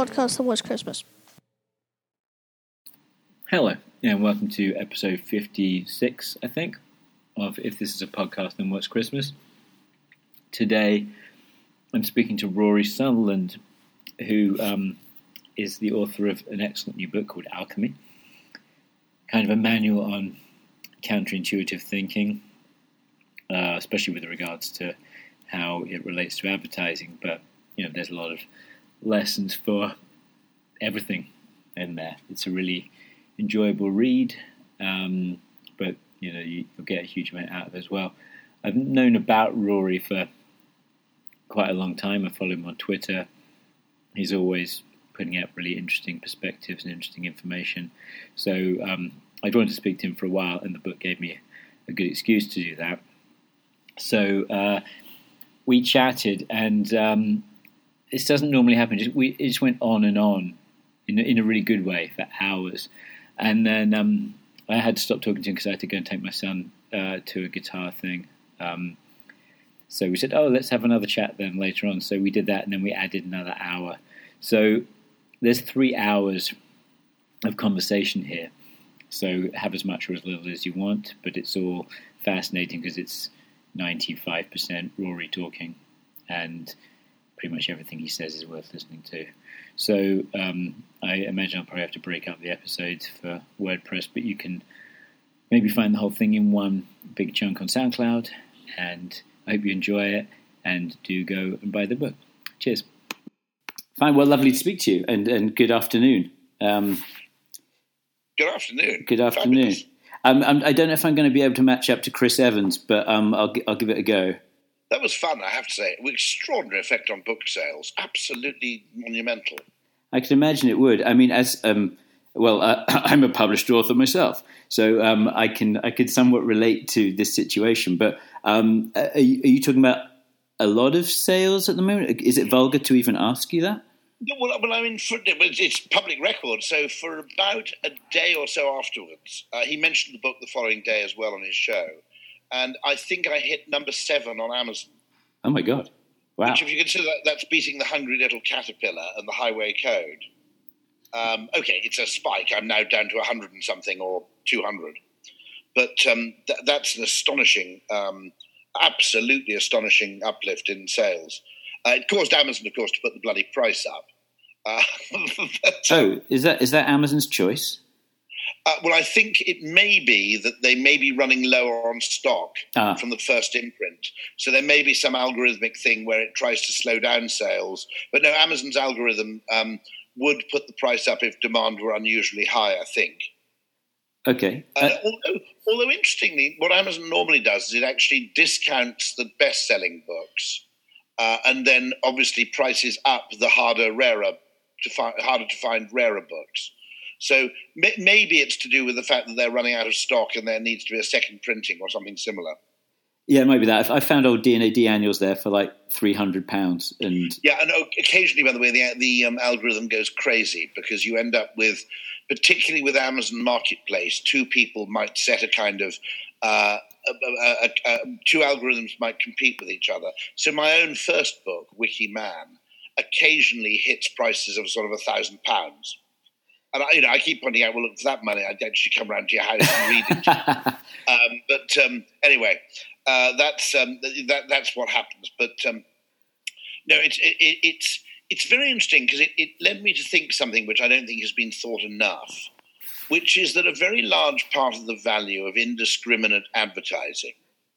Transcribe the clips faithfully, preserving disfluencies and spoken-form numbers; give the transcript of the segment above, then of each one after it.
podcast than What's Christmas. Hello, and welcome to episode fifty-six, I think, of If This Is a Podcast Then What's Christmas. Today, I'm speaking to Rory Sutherland, who um, is the author of an excellent new book called Alchemy, kind of a manual on counterintuitive thinking, uh, especially with regards to how it relates to advertising. But, you know, there's a lot of lessons for everything in there. It's a really enjoyable read, um, but, you know, you, you'll get a huge amount out of it as well. I've known about Rory for quite a long time. I follow him on Twitter. He's always putting out really interesting perspectives and interesting information. So um, I'd wanted to speak to him for a while, and the book gave me a, a good excuse to do that. So uh, we chatted, and um, this doesn't normally happen. Just, we, it just went on and on in, in a really good way for hours. And then um, I had to stop talking to him because I had to go and take my son uh, to a guitar thing. Um, so we said, oh, let's have another chat then later on. So we did that, and then we added another hour. So there's three hours of conversation here. So have as much or as little as you want, but it's all fascinating because it's ninety-five percent Rory talking, and pretty much everything he says is worth listening to. So um, I imagine I'll probably have to break up the episodes for WordPress, but you can maybe find the whole thing in one big chunk on SoundCloud, and I hope you enjoy it, and do go and buy the book. Cheers. Fine, well, lovely to speak to you, and, and good afternoon. Um, good afternoon. Good afternoon. Um, I'm, I don't know if I'm going to be able to match up to Chris Evans, but um, I'll, I'll give it a go. That was fun, I have to say. Extraordinary effect on book sales. Absolutely monumental. I can imagine it would. I mean, as um, well, uh, I'm a published author myself, so um, I can I can somewhat relate to this situation. But um, are, you, are you talking about a lot of sales at the moment? Is it vulgar to even ask you that? Well, well I mean, for, it's public record. So for about a day or so afterwards, uh, he mentioned the book the following day as well on his show. And I think I hit number seven on Amazon. Oh, my God. Wow. Which, if you consider that, that's beating The Hungry Little Caterpillar and The Highway Code. Um, okay, it's a spike. I'm now down to one hundred and something or two hundred. But um, th- that's an astonishing, um, absolutely astonishing uplift in sales. Uh, it caused Amazon, of course, to put the bloody price up. Uh, but, oh, is that is that Amazon's choice? Uh, well, I think it may be that they may be running lower on stock ah. from the first imprint. So there may be some algorithmic thing where it tries to slow down sales. But no, Amazon's algorithm um, would put the price up if demand were unusually high, I think. Okay. Uh, uh, although, although, interestingly, what Amazon normally does is it actually discounts the best-selling books uh, and then obviously prices up the harder, rarer, to fi- harder to find rarer books. So maybe it's to do with the fact that they're running out of stock and there needs to be a second printing or something similar. Yeah, it might be that. I found old D and A D annuals there for like three hundred pounds. And yeah, and occasionally, by the way, the, the um, algorithm goes crazy because you end up with, particularly with Amazon Marketplace, two people might set a kind of, uh, a, a, a, two algorithms might compete with each other. So my own first book, Wiki Man, occasionally hits prices of sort of a thousand pounds. And I, you know, I keep pointing out, well, look, for that money, I'd actually come round to your house and read it. um, but um, anyway, uh, that's um, that, that's what happens. But um, no, it's it, it's it's very interesting because it, it led me to think something which I don't think has been thought enough, which is that a very large part of the value of indiscriminate advertising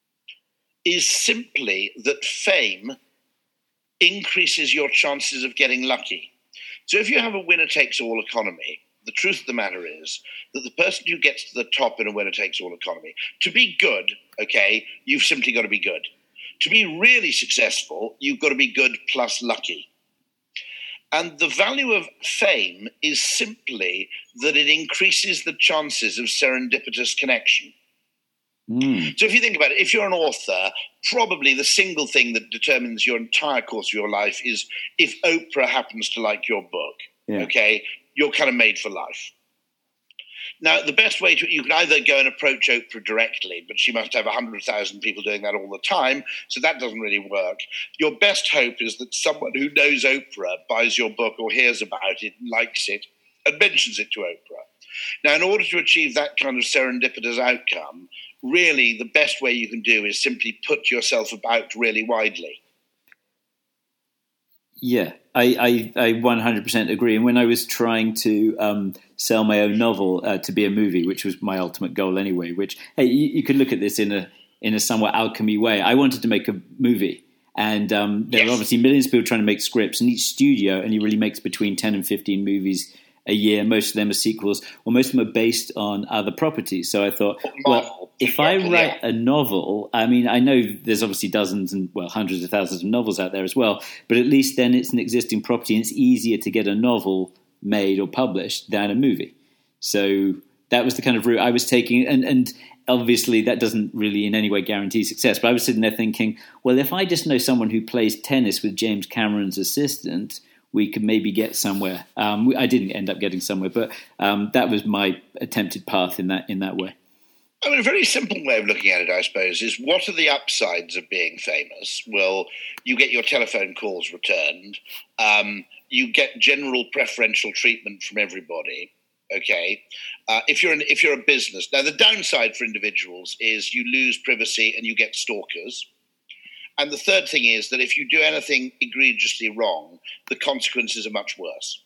is simply that fame increases your chances of getting lucky. So if you have a winner-takes-all economy, the truth of the matter is that the person who gets to the top in a winner-takes-all economy, to be good, okay, you've simply got to be good. To be really successful, you've got to be good plus lucky. And the value of fame is simply that it increases the chances of serendipitous connection. Mm. So if you think about it, if you're an author, probably the single thing that determines your entire course of your life is if Oprah happens to like your book, yeah. okay, you're kind of made for life. Now, the best way to, you can either go and approach Oprah directly, but she must have one hundred thousand people doing that all the time, so that doesn't really work. Your best hope is that someone who knows Oprah buys your book or hears about it, likes it, and mentions it to Oprah. Now, in order to achieve that kind of serendipitous outcome, really the best way you can do is simply put yourself about really widely. Yeah, I, I, I one hundred percent agree. And when I was trying to um, sell my own novel uh, to be a movie, which was my ultimate goal anyway, which, hey, you, you could look at this in a in a somewhat alchemy way. I wanted to make a movie. And um, there yes. are obviously millions of people trying to make scripts. And each studio only really makes between ten and fifteen movies a year. Most of them are sequels, or most of them are based on other properties. So I thought, well, if I write a novel, I mean, I know there's obviously dozens and, well, hundreds of thousands of novels out there as well, but at least then it's an existing property and it's easier to get a novel made or published than a movie. So that was the kind of route I was taking. And, and obviously that doesn't really in any way guarantee success, but I was sitting there thinking, well, if I just know someone who plays tennis with James Cameron's assistant, we could maybe get somewhere. Um, I didn't end up getting somewhere, but um, that was my attempted path in that in that way. I mean, a very simple way of looking at it, I suppose, is what are the upsides of being famous? Well, you get your telephone calls returned. Um, you get general preferential treatment from everybody. Okay, uh, if you're an, if you're a business, now the downside for individuals is you lose privacy and you get stalkers. And the third thing is that if you do anything egregiously wrong, the consequences are much worse.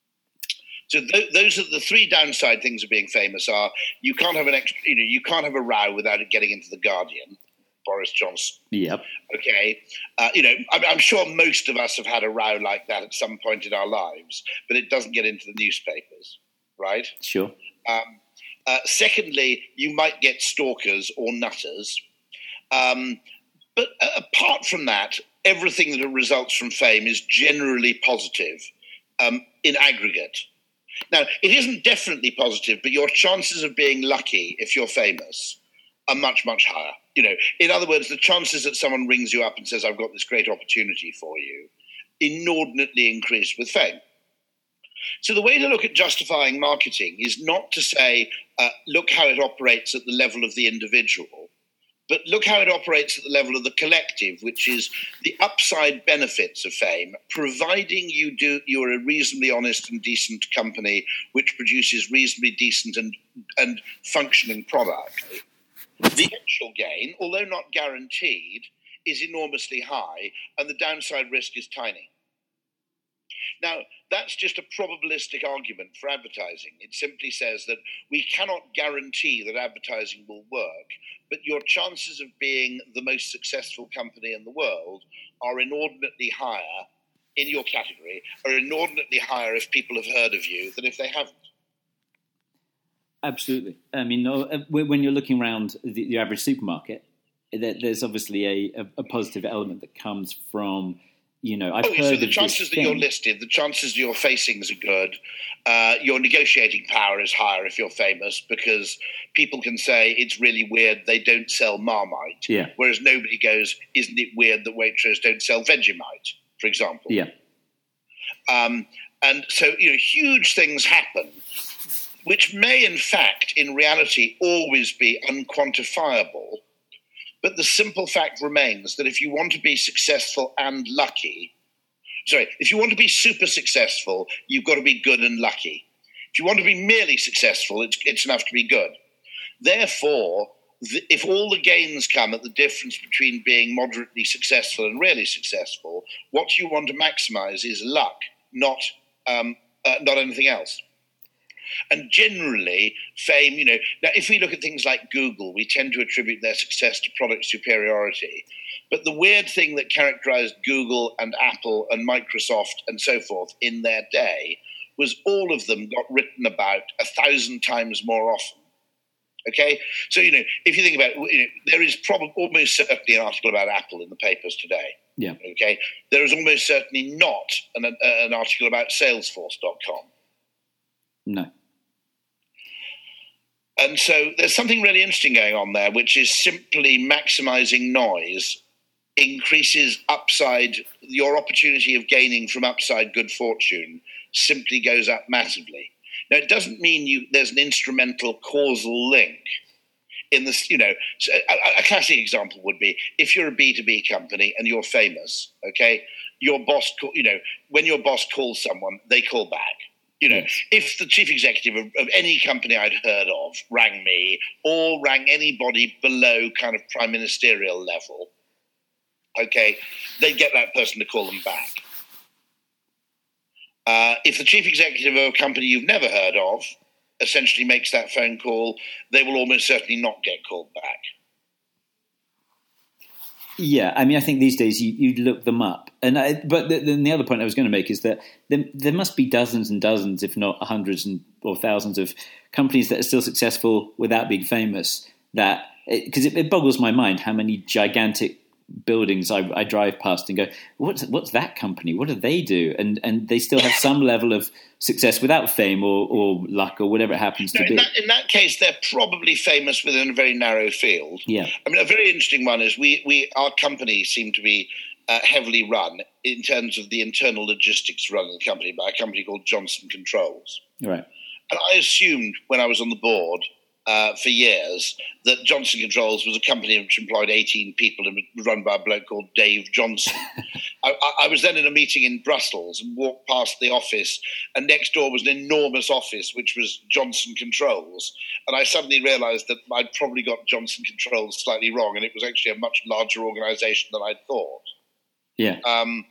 So th- those are the three downside things of being famous: are you can't have an extra, you know, you can't have a row without it getting into the Guardian. Boris Johnson. Yep. Okay. Uh, you know, I'm, I'm sure most of us have had a row like that at some point in our lives, but it doesn't get into the newspapers, right? Sure. Um, uh, secondly, you might get stalkers or nutters. Um, But apart from that, everything that results from fame is generally positive um, in aggregate. Now, it isn't definitely positive, but your chances of being lucky if you're famous are much, much higher. You know, in other words, the chances that someone rings you up and says, I've got this great opportunity for you, inordinately increase with fame. So the way to look at justifying marketing is not to say, uh, look how it operates at the level of the individual, but look how it operates at the level of the collective, which is the upside benefits of fame, providing you do, you're a reasonably honest and decent company which produces reasonably decent and, and functioning product. The actual gain, although not guaranteed, is enormously high, and the downside risk is tiny. Now, that's just a probabilistic argument for advertising. It simply says that we cannot guarantee that advertising will work, but your chances of being the most successful company in the world are inordinately higher in your category, are inordinately higher if people have heard of you than if they haven't. Absolutely. I mean, when you're looking around the, the average supermarket, there's obviously a, a positive element that comes from, you know, I've oh, heard so of the chances that thing. you're listed, the chances your facings are good, uh, your negotiating power is higher if you're famous, because people can say it's really weird they don't sell Marmite, yeah. whereas nobody goes, isn't it weird that Waitrose don't sell Vegemite, for example? Yeah. Um, and so, you know, huge things happen, which may, in fact, in reality, always be unquantifiable. But the simple fact remains that if you want to be successful and lucky, sorry, if you want to be super successful, you've got to be good and lucky. If you want to be merely successful, it's, it's enough to be good. Therefore, the, if all the gains come at the difference between being moderately successful and really successful, what you want to maximize is luck, not um, uh, not anything else. And generally, fame, you know, now if we look at things like Google, we tend to attribute their success to product superiority. But the weird thing that characterized Google and Apple and Microsoft and so forth in their day was all of them got written about a thousand times more often. Okay? So, you know, if you think about it, you know, there is probably almost certainly an article about Apple in the papers today. Yeah. Okay? There is almost certainly not an, an article about Salesforce dot com. No. And so there's something really interesting going on there, which is simply maximizing noise increases upside, your opportunity of gaining from upside good fortune simply goes up massively. Now, it doesn't mean you there's an instrumental causal link in this, you know. So a, a classic example would be if you're a B two B company and you're famous, okay, your boss, call, you know, when your boss calls someone, they call back. You know, yes. If the chief executive of, of any company I'd heard of rang me or rang anybody below kind of prime ministerial level, okay, they'd get that person to call them back. Uh, if the chief executive of a company you've never heard of essentially makes that phone call, they will almost certainly not get called back. Yeah, I mean, I think these days you, you look them up. and I, But the, the other point I was going to make is that there, there must be dozens and dozens, if not hundreds and, or thousands of companies that are still successful without being famous. That Because it, it, it boggles my mind how many gigantic buildings I, I drive past and go, what's what's that company? What do they do? And and they still have some level of success without fame or, or luck or whatever it happens no, to in be. That, in that case, they're probably famous within a very narrow field. Yeah, I mean, a very interesting one is we we our company seemed to be uh, heavily run in terms of the internal logistics running the company by a company called Johnson Controls. Right. And I assumed when I was on the board Uh, for years, that Johnson Controls was a company which employed eighteen people and was run by a bloke called Dave Johnson. I, I was then in a meeting in Brussels and walked past the office, and next door was an enormous office which was Johnson Controls. And I suddenly realised that I'd probably got Johnson Controls slightly wrong, and it was actually a much larger organisation than I'd thought. Yeah. Um,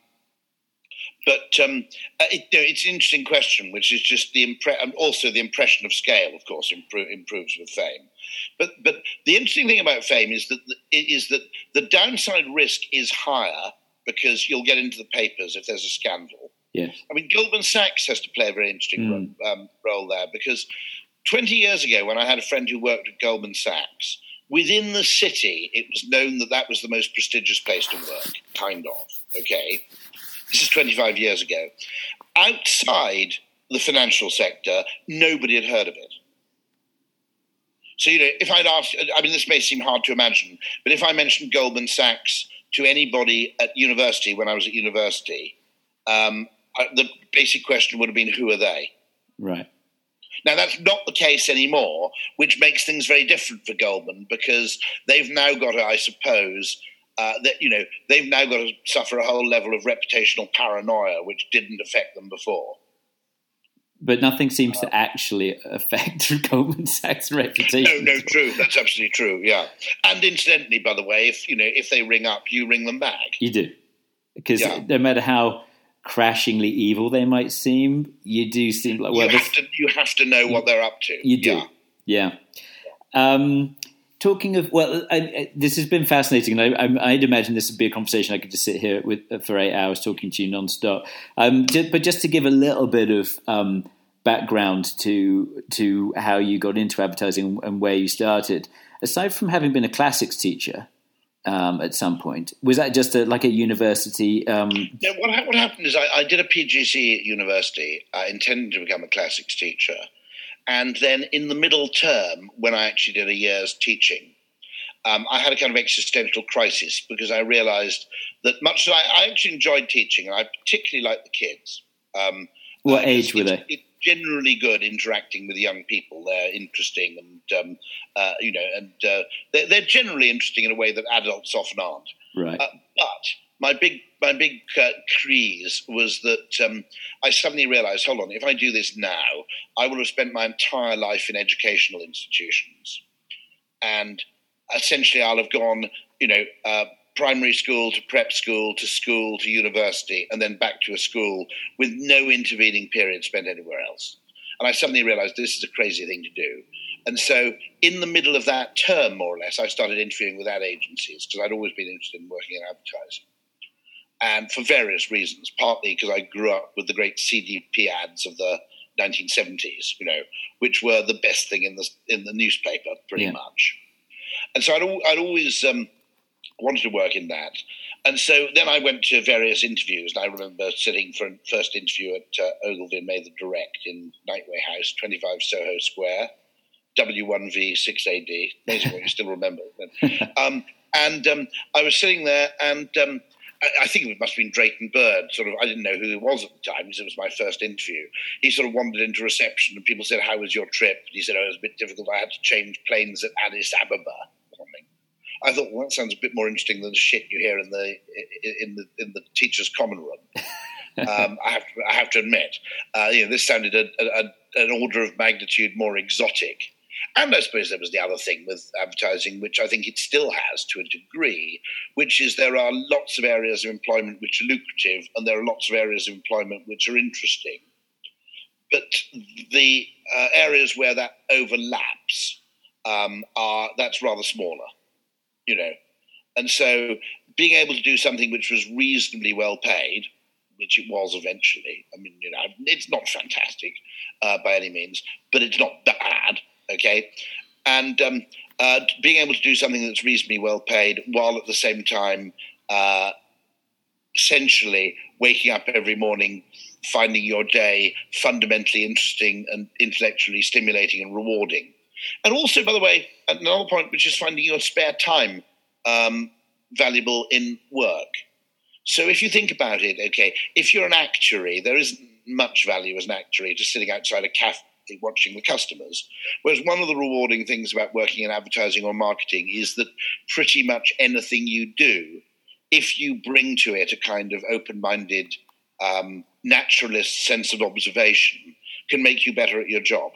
But um, it, you know, it's an interesting question, which is just the impre- and also the impression of scale, of course, impro- improves with fame. But but the interesting thing about fame is that the, is that the downside risk is higher because you'll get into the papers if there's a scandal. Yes. I mean, Goldman Sachs has to play a very interesting mm. ro- um, role there because twenty years ago, when I had a friend who worked at Goldman Sachs, within the city, it was known that that was the most prestigious place to work, kind of. Okay. This is twenty-five years ago. Outside the financial sector, nobody had heard of it. So, you know, if I'd asked, I mean, this may seem hard to imagine, but if I mentioned Goldman Sachs to anybody at university when I was at university, um, the basic question would have been, who are they? Right. Now, that's not the case anymore, which makes things very different for Goldman because they've now got, I suppose, Uh, that you know they've now got to suffer a whole level of reputational paranoia, which didn't affect them before. But nothing seems uh, to actually affect Goldman Sachs' reputation. No, no, true. That's absolutely true. Yeah, and incidentally, by the way, if you know if they ring up, you ring them back. You do, because yeah. no matter how crashingly evil they might seem, you do seem like well, you have to you have to know what they're up to. You do, yeah. yeah. Um, Talking of, well, I, I, this has been fascinating, and I, I, I'd imagine this would be a conversation I could just sit here with for eight hours talking to you nonstop. Um, just, but just to give a little bit of um, background to to how you got into advertising and where you started, aside from having been a classics teacher um, at some point, was that just a, like a university? Um... Yeah, what, what happened is I, I did a P G C at university, uh, intending to become a classics teacher. And then in the middle term, when I actually did a year's teaching, um, I had a kind of existential crisis because I realized that much as I, I actually enjoyed teaching, and I particularly liked the kids. Um, what uh, age were they? It's generally good interacting with young people. They're interesting and, um, uh, you know, and uh, they're, they're generally interesting in a way that adults often aren't. Right. Uh, but my big my big uh, crise was that um, I suddenly realized, hold on, if I do this now, I will have spent my entire life in educational institutions. And essentially I'll have gone, you know, uh, primary school to prep school to school to university and then back to a school with no intervening period spent anywhere else. And I suddenly realized this is a crazy thing to do. And so in the middle of that term, more or less, I started interviewing with ad agencies because I'd always been interested in working in advertising. And for various reasons, partly because I grew up with the great C D P ads of the nineteen seventies, you know, which were the best thing in the in the newspaper, pretty yeah. much. And so I'd, I'd always um, wanted to work in that. And so then I went to various interviews, and I remember sitting for a first interview at uh, Ogilvy and Mather Direct in Nightway House, twenty-five Soho Square, W one V six A D. Amazing what you still remember. um, and um, I was sitting there, and um, I think it must have been Drayton Bird. Sort of, I didn't know who he was at the time because it was my first interview. He sort of wandered into reception, and people said, "How was your trip?" And he said, "Oh, it was a bit difficult. I had to change planes at Addis Ababa or something." I thought, well, that sounds a bit more interesting than the shit you hear in the in the in the teachers' common room. um, I have to, I have to admit, uh, you know, this sounded a, a, an order of magnitude more exotic. And I suppose there was the other thing with advertising, which I think it still has to a degree, which is there are lots of areas of employment which are lucrative, and there are lots of areas of employment which are interesting. But the uh, areas where that overlaps um, are that's rather smaller, you know. And so being able to do something which was reasonably well paid, which it was eventually. I mean, you know, it's not fantastic uh, by any means, but it's not bad. Okay, and um, uh, being able to do something that's reasonably well paid while at the same time uh, essentially waking up every morning, finding your day fundamentally interesting and intellectually stimulating and rewarding. And also, by the way, another point, which is finding your spare time um, valuable in work. So if you think about it, okay, if you're an actuary, there isn't much value as an actuary to sitting outside a cafe watching the customers. Whereas one of the rewarding things about working in advertising or marketing is that pretty much anything you do, if you bring to it a kind of open-minded, um, naturalist sense of observation, can make you better at your job.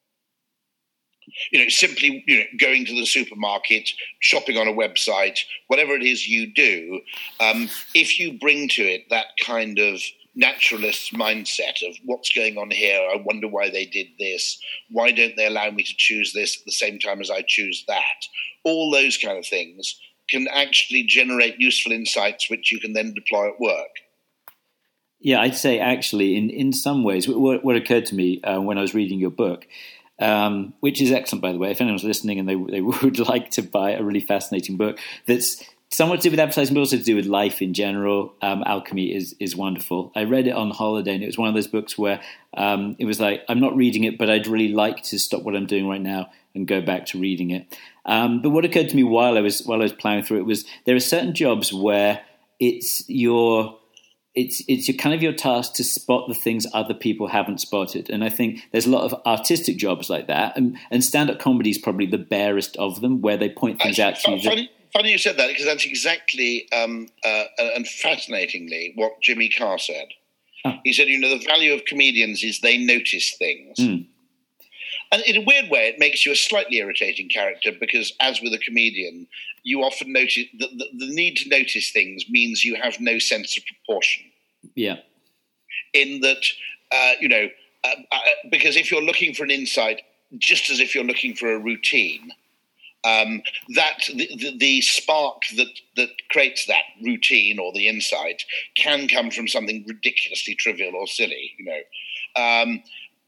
You know, simply you know, going to the supermarket, shopping on a website, whatever it is you do, um, if you bring to it that kind of naturalist mindset of what's going on here, I wonder why they did this, why don't they allow me to choose this at the same time as I choose that, all those kind of things can actually generate useful insights which you can then deploy at work. Yeah, I'd say actually in, in some ways, what, what occurred to me uh, when I was reading your book, um, which is excellent, by the way, if anyone's listening and they, they would like to buy a really fascinating book that's somewhat to do with advertising, but also to do with life in general. Um, Alchemy is is wonderful. I read it on holiday, and it was one of those books where um, it was like, I'm not reading it, but I'd really like to stop what I'm doing right now and go back to reading it. Um, but what occurred to me while I was while I was plowing through it was there are certain jobs where it's your it's it's your kind of your task to spot the things other people haven't spotted, and I think there's a lot of artistic jobs like that, and, and stand-up comedy is probably the barest of them, where they point things out to you. Funny, funny you said that, because that's exactly um, uh, and fascinatingly what Jimmy Carr said. Oh. He said, you know, the value of comedians is they notice things. Mm. And in a weird way, it makes you a slightly irritating character because, as with a comedian, you often notice the, the, the need to notice things means you have no sense of proportion. Yeah. In that, uh, you know, uh, uh, because if you're looking for an insight, just as if you're looking for a routine, um, that the, the, the spark that that creates that routine or the insight can come from something ridiculously trivial or silly, you know. Um,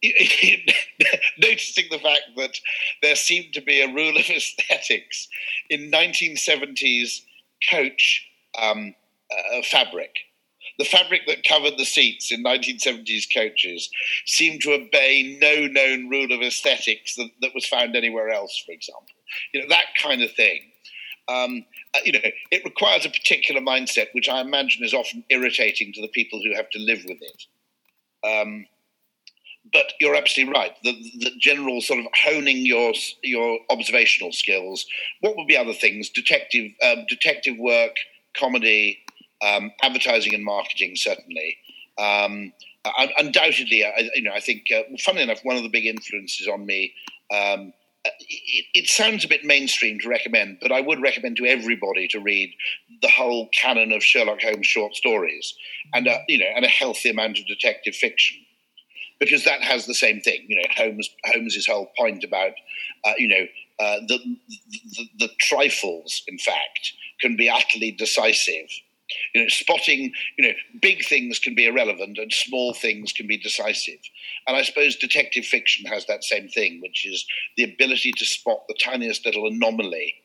noticing the fact that there seemed to be a rule of aesthetics in nineteen seventies Coach um, uh, fabric. The fabric that covered the seats in nineteen seventies coaches seemed to obey no known rule of aesthetics that, that was found anywhere else, for example. You know, that kind of thing. Um, uh, you know, it requires a particular mindset, which I imagine is often irritating to the people who have to live with it. Um, But you're absolutely right. The, the general sort of honing your your observational skills. What would be other things? Detective um, detective work, comedy, um, advertising and marketing. Certainly, um, undoubtedly. I, you know, I think. Uh, funnily enough, one of the big influences on me. Um, it, it sounds a bit mainstream to recommend, but I would recommend to everybody to read the whole canon of Sherlock Holmes short stories, and uh, you know, and a healthy amount of detective fiction. Because that has the same thing, you know. Holmes Holmes's whole point about, uh, you know, uh, the, the the trifles, in fact, can be utterly decisive. You know, spotting, you know, big things can be irrelevant and small things can be decisive. And I suppose detective fiction has that same thing, which is the ability to spot the tiniest little anomaly.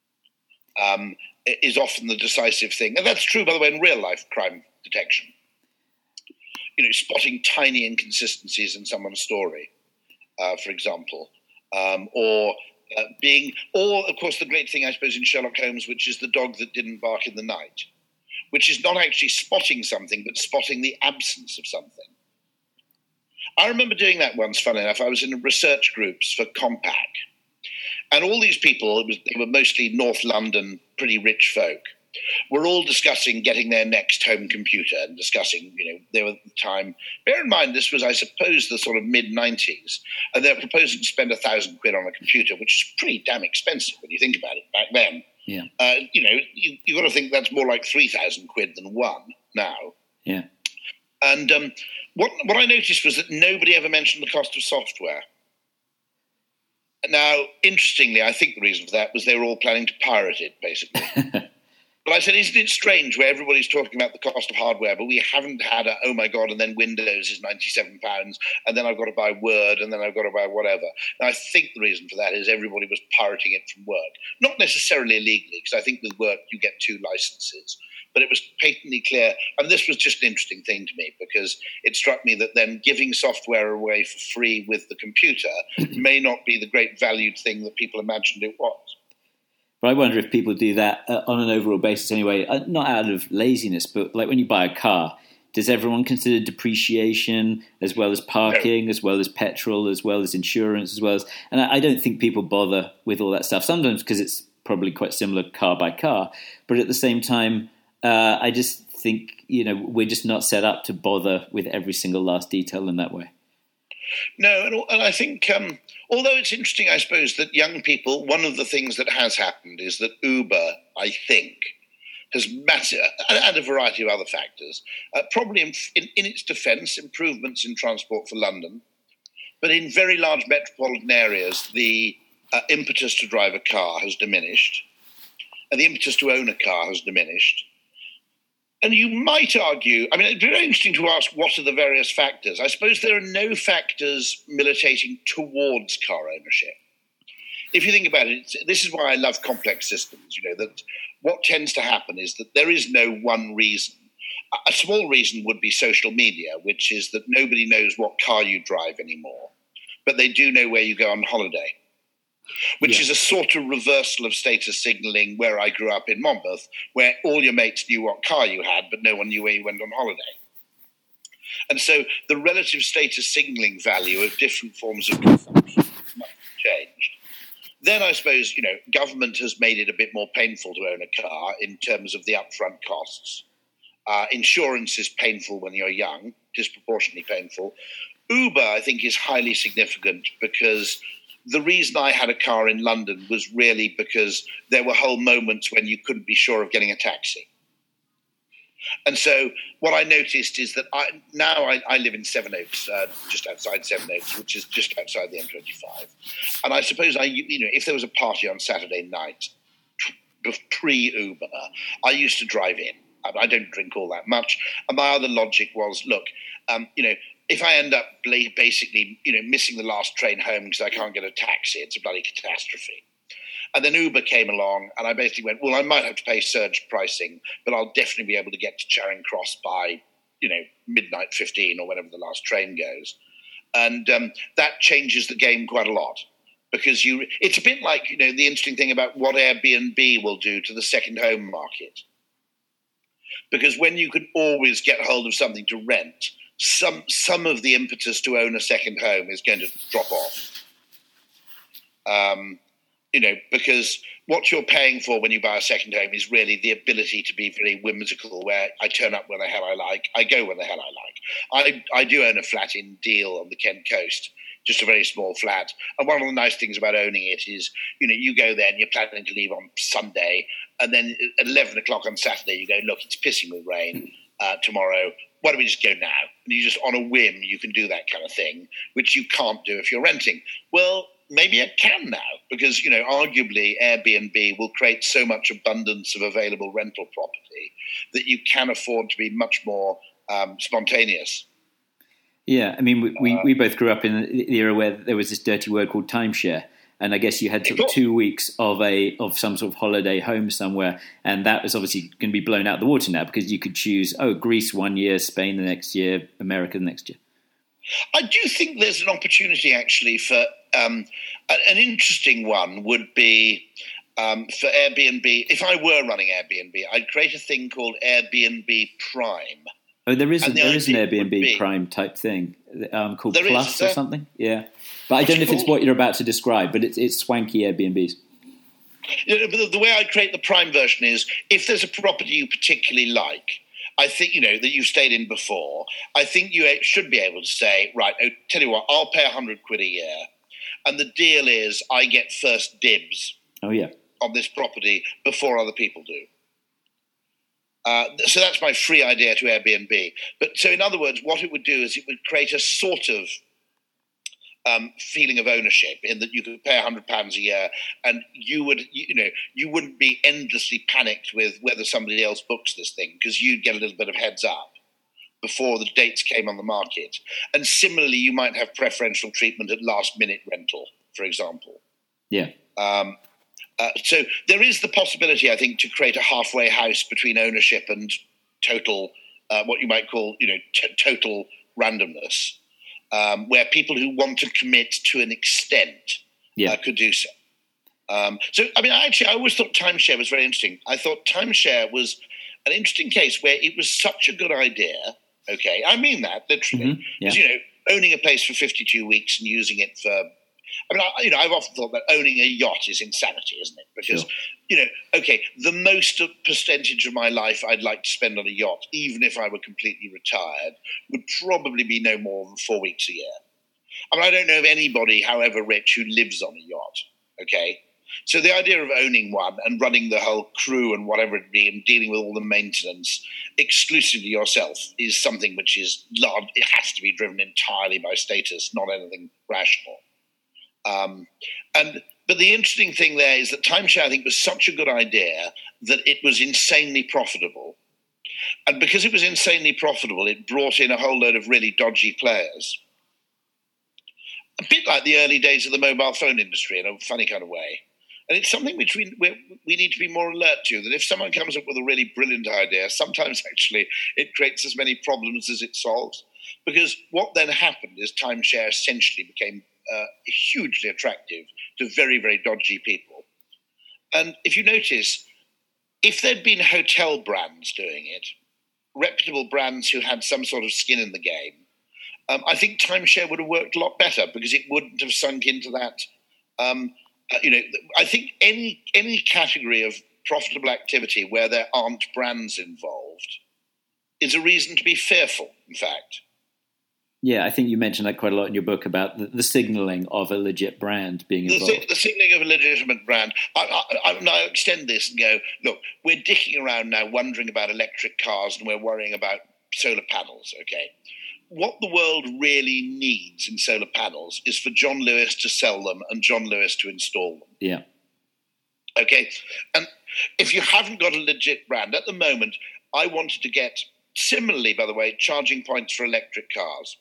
Um, is often the decisive thing, and that's true, by the way, in real life crime detection. You know, spotting tiny inconsistencies in someone's story, uh, for example, um, or uh, being, or of course, the great thing I suppose in Sherlock Holmes, which is the dog that didn't bark in the night, which is not actually spotting something, but spotting the absence of something. I remember doing that once, funnily enough. I was in research groups for Compaq. And all these people, it was, they were mostly North London, pretty rich folk, were all discussing getting their next home computer and discussing, you know, they were at the time. Bear in mind, this was, I suppose, the sort of mid-nineties, and they're proposing to spend a thousand quid on a computer, which is pretty damn expensive when you think about it back then. Yeah. Uh, you know, you, you've got to think that's more like three thousand quid than one now. Yeah. And um, what, what I noticed was that nobody ever mentioned the cost of software. Now, interestingly, I think the reason for that was they were all planning to pirate it, basically. But I said, isn't it strange where everybody's talking about the cost of hardware, but we haven't had a, oh my God, and then Windows is ninety-seven pounds, and then I've got to buy Word, and then I've got to buy whatever. And I think the reason for that is everybody was pirating it from work. Not necessarily illegally, because I think with work you get two licenses. But it was patently clear, and this was just an interesting thing to me, because it struck me that then giving software away for free with the computer may not be the great valued thing that people imagined it was. But I wonder if people do that uh, on an overall basis anyway, uh, not out of laziness, but like when you buy a car, does everyone consider depreciation as well as parking, no. as well as petrol, as well as insurance, as well as... And I, I don't think people bother with all that stuff, sometimes because it's probably quite similar car by car. But at the same time, uh, I just think, you know, we're just not set up to bother with every single last detail in that way. No, and, and I think, um, although it's interesting, I suppose, that young people, one of the things that has happened is that Uber, I think, has massive, and a variety of other factors, uh, probably in, in, in its defence, improvements in transport for London, but in very large metropolitan areas, the uh, impetus to drive a car has diminished, and the impetus to own a car has diminished. And you might argue, I mean, it'd be very interesting to ask what are the various factors. I suppose there are no factors militating towards car ownership. If you think about it, it's, this is why I love complex systems, you know, that what tends to happen is that there is no one reason. A small reason would be social media, which is that nobody knows what car you drive anymore, but they do know where you go on holiday. Which yeah. is a sort of reversal of status signalling where I grew up in Monmouth, where all your mates knew what car you had, but no one knew where you went on holiday. And so the relative status signalling value of different forms of consumption must have changed. Then I suppose, you know, government has made it a bit more painful to own a car in terms of the upfront costs. Uh, insurance is painful when you're young, disproportionately painful. Uber, I think, is highly significant because the reason I had a car in London was really because there were whole moments when you couldn't be sure of getting a taxi. And so what I noticed is that I, now I, I live in Sevenoaks, uh, just outside Sevenoaks, which is just outside the M twenty-five. And I suppose, I, you know, if there was a party on Saturday night, pre-Uber, I used to drive in. I don't drink all that much. And my other logic was, look, um, you know, if I end up basically, you know, missing the last train home because I can't get a taxi, it's a bloody catastrophe. And then Uber came along, and I basically went, well, I might have to pay surge pricing, but I'll definitely be able to get to Charing Cross by, you know, midnight fifteen or whenever the last train goes. And um, that changes the game quite a lot because you, it's a bit like, you know, the interesting thing about what Airbnb will do to the second home market. Because when you can always get hold of something to rent, some some of the impetus to own a second home is going to drop off. Um, you know, because what you're paying for when you buy a second home is really the ability to be very whimsical, where I turn up when the hell I like, I go when the hell I like. I, I do own a flat in Deal on the Kent coast, just a very small flat. And one of the nice things about owning it is, you know, you go there and you're planning to leave on Sunday, and then at eleven o'clock on Saturday you go, look, it's pissing with rain uh, tomorrow. Why don't we just go now? And you just, on a whim, you can do that kind of thing, which you can't do if you're renting. Well, maybe I can now, because, you know, arguably Airbnb will create so much abundance of available rental property that you can afford to be much more um, spontaneous. Yeah, I mean, we, we, we both grew up in the era where there was this dirty word called timeshare. And I guess you had sort of two weeks of a of some sort of holiday home somewhere, and that was obviously going to be blown out the water now because you could choose, oh, Greece one year, Spain the next year, America the next year. I do think there's an opportunity actually for um, an interesting one would be um, for Airbnb. If I were running Airbnb, I'd create a thing called Airbnb Prime. Oh, there is, a, And the there is an idea would Airbnb be- Prime type thing um, called There is, Plus is or there? something. Yeah, but I don't know if it's called? what you're about to describe. But it's it's swanky Airbnbs. You know, but the, the way I create the Prime version is if there's a property you particularly like, I think, you know, that you've stayed in before, I think you should be able to say, right, oh, tell you what, I'll pay one hundred quid a year, and the deal is I get first dibs Oh yeah, on this property before other people do. Uh, so that's my free idea to Airbnb. But so in other words, what it would do is it would create a sort of um, feeling of ownership in that you could pay one hundred pounds a year and you would, you know, you wouldn't be endlessly panicked with whether somebody else books this thing because you'd get a little bit of heads up before the dates came on the market. And similarly, you might have preferential treatment at last minute rental, for example. yeah. Um, uh, so there is the possibility, I think, to create a halfway house between ownership and total, uh, what you might call, you know, t- total randomness, um, where people who want to commit to an extent Yeah. uh, could do so. Um, so, I mean, I actually, I always thought timeshare was very interesting. I thought timeshare was an interesting case where it was such a good idea. Okay, I mean that literally, Mhm, yeah. because you know, owning a place for fifty-two weeks and using it for. I mean, I, you know, I've often thought that owning a yacht is insanity, isn't it? Because, Sure. you know, okay, the most of- percentage of my life I'd like to spend on a yacht, even if I were completely retired, would probably be no more than four weeks a year. I mean, I don't know of anybody, however rich, who lives on a yacht, okay? So the idea of owning one and running the whole crew and whatever it be and dealing with all the maintenance exclusively yourself is something which is large. It has to be driven entirely by status, not anything rational. Um, and but the interesting thing there is that timeshare, I think, was such a good idea that it was insanely profitable. And because it was insanely profitable, it brought in a whole load of really dodgy players. A bit like the early days of the mobile phone industry in a funny kind of way. And it's something which we we we need to be more alert to, that if someone comes up with a really brilliant idea, sometimes actually it creates as many problems as it solves. Because what then happened is timeshare essentially became uh, hugely attractive to very, very dodgy people. And if you notice, if there'd been hotel brands doing it, reputable brands who had some sort of skin in the game, um, I think timeshare would have worked a lot better because it wouldn't have sunk into that. Um, uh, you know, I think any any category of profitable activity where there aren't brands involved is a reason to be fearful, in fact. Yeah, I think you mentioned that quite a lot in your book about the, the signalling of a legit brand being The, involved. si- the signaling of a legitimate brand. I, I, I, I extend this and go, look, we're dicking around now wondering about electric cars and we're worrying about solar panels, okay? What the world really needs in solar panels is for John Lewis to sell them and John Lewis to install them. Yeah, Okay, and if you haven't got a legit brand, at the moment, I wanted to get, similarly, by the way, charging points for electric cars.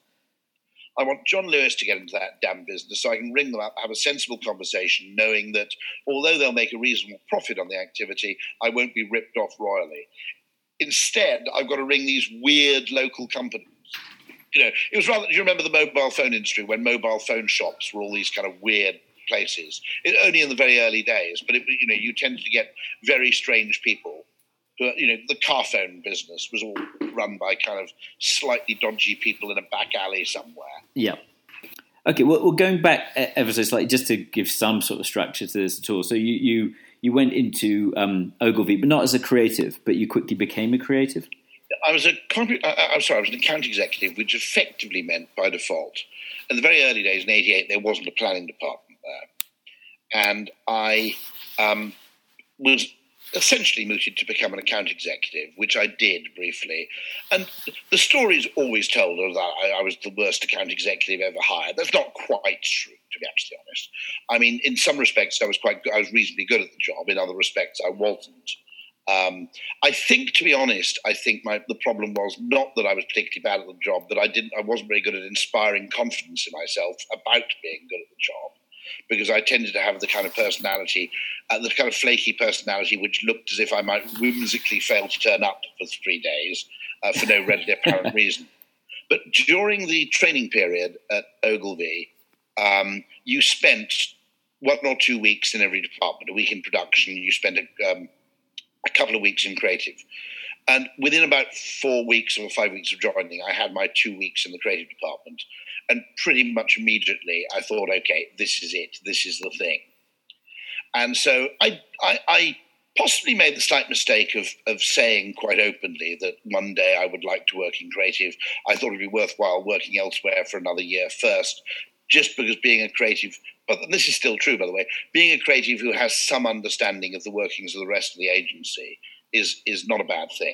I want John Lewis to get into that damn business so I can ring them up, have a sensible conversation, knowing that although they'll make a reasonable profit on the activity, I won't be ripped off royally. Instead, I've got to ring these weird local companies. You know, it was rather, do you remember the mobile phone industry when mobile phone shops were all these kind of weird places? It, only in the very early days, but it, you know, you tended to get very strange people. Who, you know, the car phone business was all run by kind of slightly dodgy people in a back alley somewhere. yeah. Okay, well, well going back ever so slightly, just to give some sort of structure to this at all. So you you, you went into um, Ogilvy, but not as a creative, but you quickly became a creative? I was a I, I'm sorry, I was an account executive, which effectively meant by default, in the very early days in eighty-eight, there wasn't a planning department there, and I um, was essentially mooted to become an account executive, which I did briefly. And the story's always told of that I, I was the worst account executive ever hired. That's not quite true, to be absolutely honest. I mean, in some respects, I was quite good. I was reasonably good at the job. In other respects, I wasn't. Um, I think, to be honest, I think my, the problem was not that I was particularly bad at the job, that I didn't, I wasn't very good at inspiring confidence in myself about being good at the job, because I tended to have the kind of personality, uh, the kind of flaky personality, which looked as if I might whimsically fail to turn up for three days uh, for no readily apparent reason. But during the training period at Ogilvy, um, you spent one or two weeks in every department, a week in production, you spend a, um, a couple of weeks in creative. And within about four weeks or five weeks of joining, I had my two weeks in the creative department. And pretty much immediately, I thought, okay, this is it. This is the thing. And so I, I, I possibly made the slight mistake of, of saying quite openly that one day I would like to work in creative. I thought it would be worthwhile working elsewhere for another year first, just because being a creative, but this is still true, by the way, being a creative who has some understanding of the workings of the rest of the agency is is not a bad thing.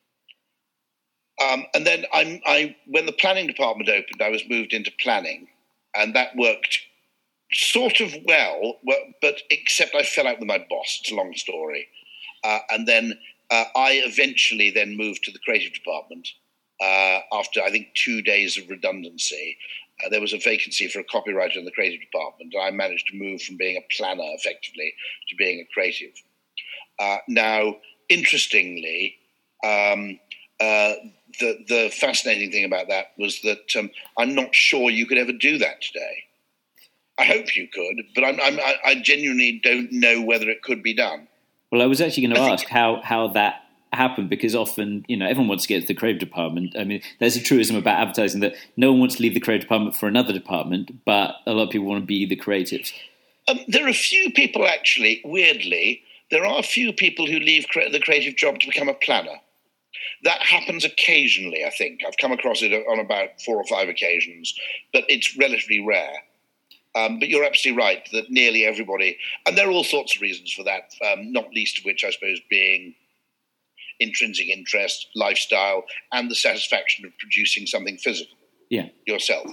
Um, and then I'm, I, when the planning department opened, I was moved into planning, and that worked sort of well, but except I fell out with my boss. It's a long story. Uh, and then uh, I eventually then moved to the creative department uh, after, I think, two days of redundancy. Uh, there was a vacancy for a copywriter in the creative department. And I managed to move from being a planner, effectively, to being a creative. Uh, now, interestingly, um, uh, the, the fascinating thing about that was that um, I'm not sure you could ever do that today. I hope you could, but I'm, I'm, I genuinely don't know whether it could be done. Well, I was actually going to I ask think, how, how that happened, because often, you know, everyone wants to get to the creative department. I mean, there's a truism about advertising that no one wants to leave the creative department for another department, but a lot of people want to be the creatives. Um, there are a few people, actually, weirdly, there are a few people who leave cre- the creative job to become a planner. That happens occasionally, I think. I've come across it on about four or five occasions, but it's relatively rare. Um, but you're absolutely right that nearly everybody, and there are all sorts of reasons for that, um, not least of which, I suppose, being intrinsic interest, lifestyle, and the satisfaction of producing something physical yeah. yourself.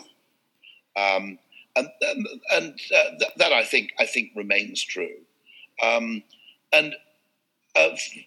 Um, and and, and uh, th- that, I think, I think remains true. Um, and uh,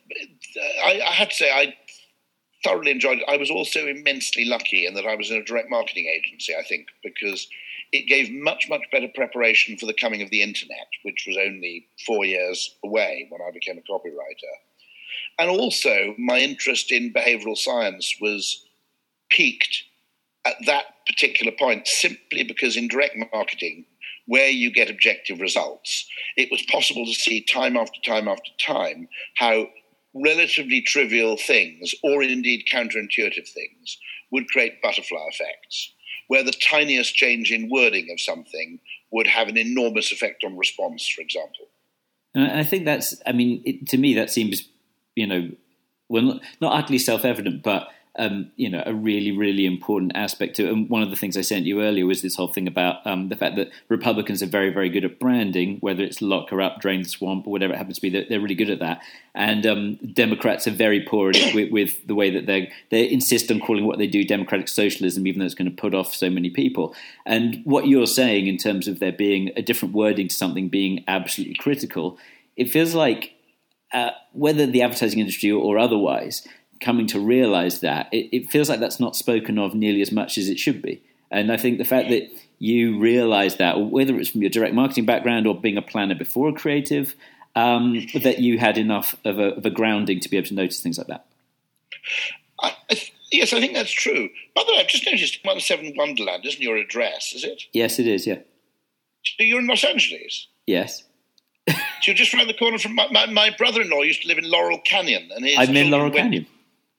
I, I had to say, I thoroughly enjoyed it. I was also immensely lucky in that I was in a direct marketing agency, I think, because it gave much, much better preparation for the coming of the internet, which was only four years away when I became a copywriter. And also, my interest in behavioral science was piqued at that particular point simply because in direct marketing, where you get objective results, it was possible to see time after time after time how relatively trivial things, or indeed counterintuitive things, would create butterfly effects, where the tiniest change in wording of something would have an enormous effect on response, for example. And I think that's, I mean, it, to me, that seems, you know, well, not utterly self-evident, but, um, you know, a really, really important aspect to it. And one of the things I sent you earlier was this whole thing about um, the fact that Republicans are very, very good at branding, whether it's lock her up, drain the swamp, or whatever it happens to be, they're, they're really good at that. And um, Democrats are very poor at it with, with the way that they they insist on calling what they do democratic socialism, even though it's going to put off so many people. And what you're saying in terms of there being a different wording to something being absolutely critical, it feels like uh, whether the advertising industry or otherwise, coming to realize that, it, it feels like that's not spoken of nearly as much as it should be. And I think the fact that you realize that, whether it's from your direct marketing background or being a planner before a creative, um, that you had enough of a, of a grounding to be able to notice things like that. I, I, yes, I think that's true. By the way, I've just noticed one seven Wonderland isn't your address, is it? Yes, it is, yeah. So you're in Los Angeles? Yes. So you're just around the corner from my, my, my brother-in-law used to live in Laurel Canyon. And his I'm in Laurel went, Canyon.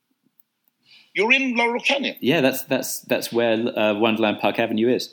You're in Laurel Canyon? Yeah, that's that's that's where uh, Wonderland Park Avenue is.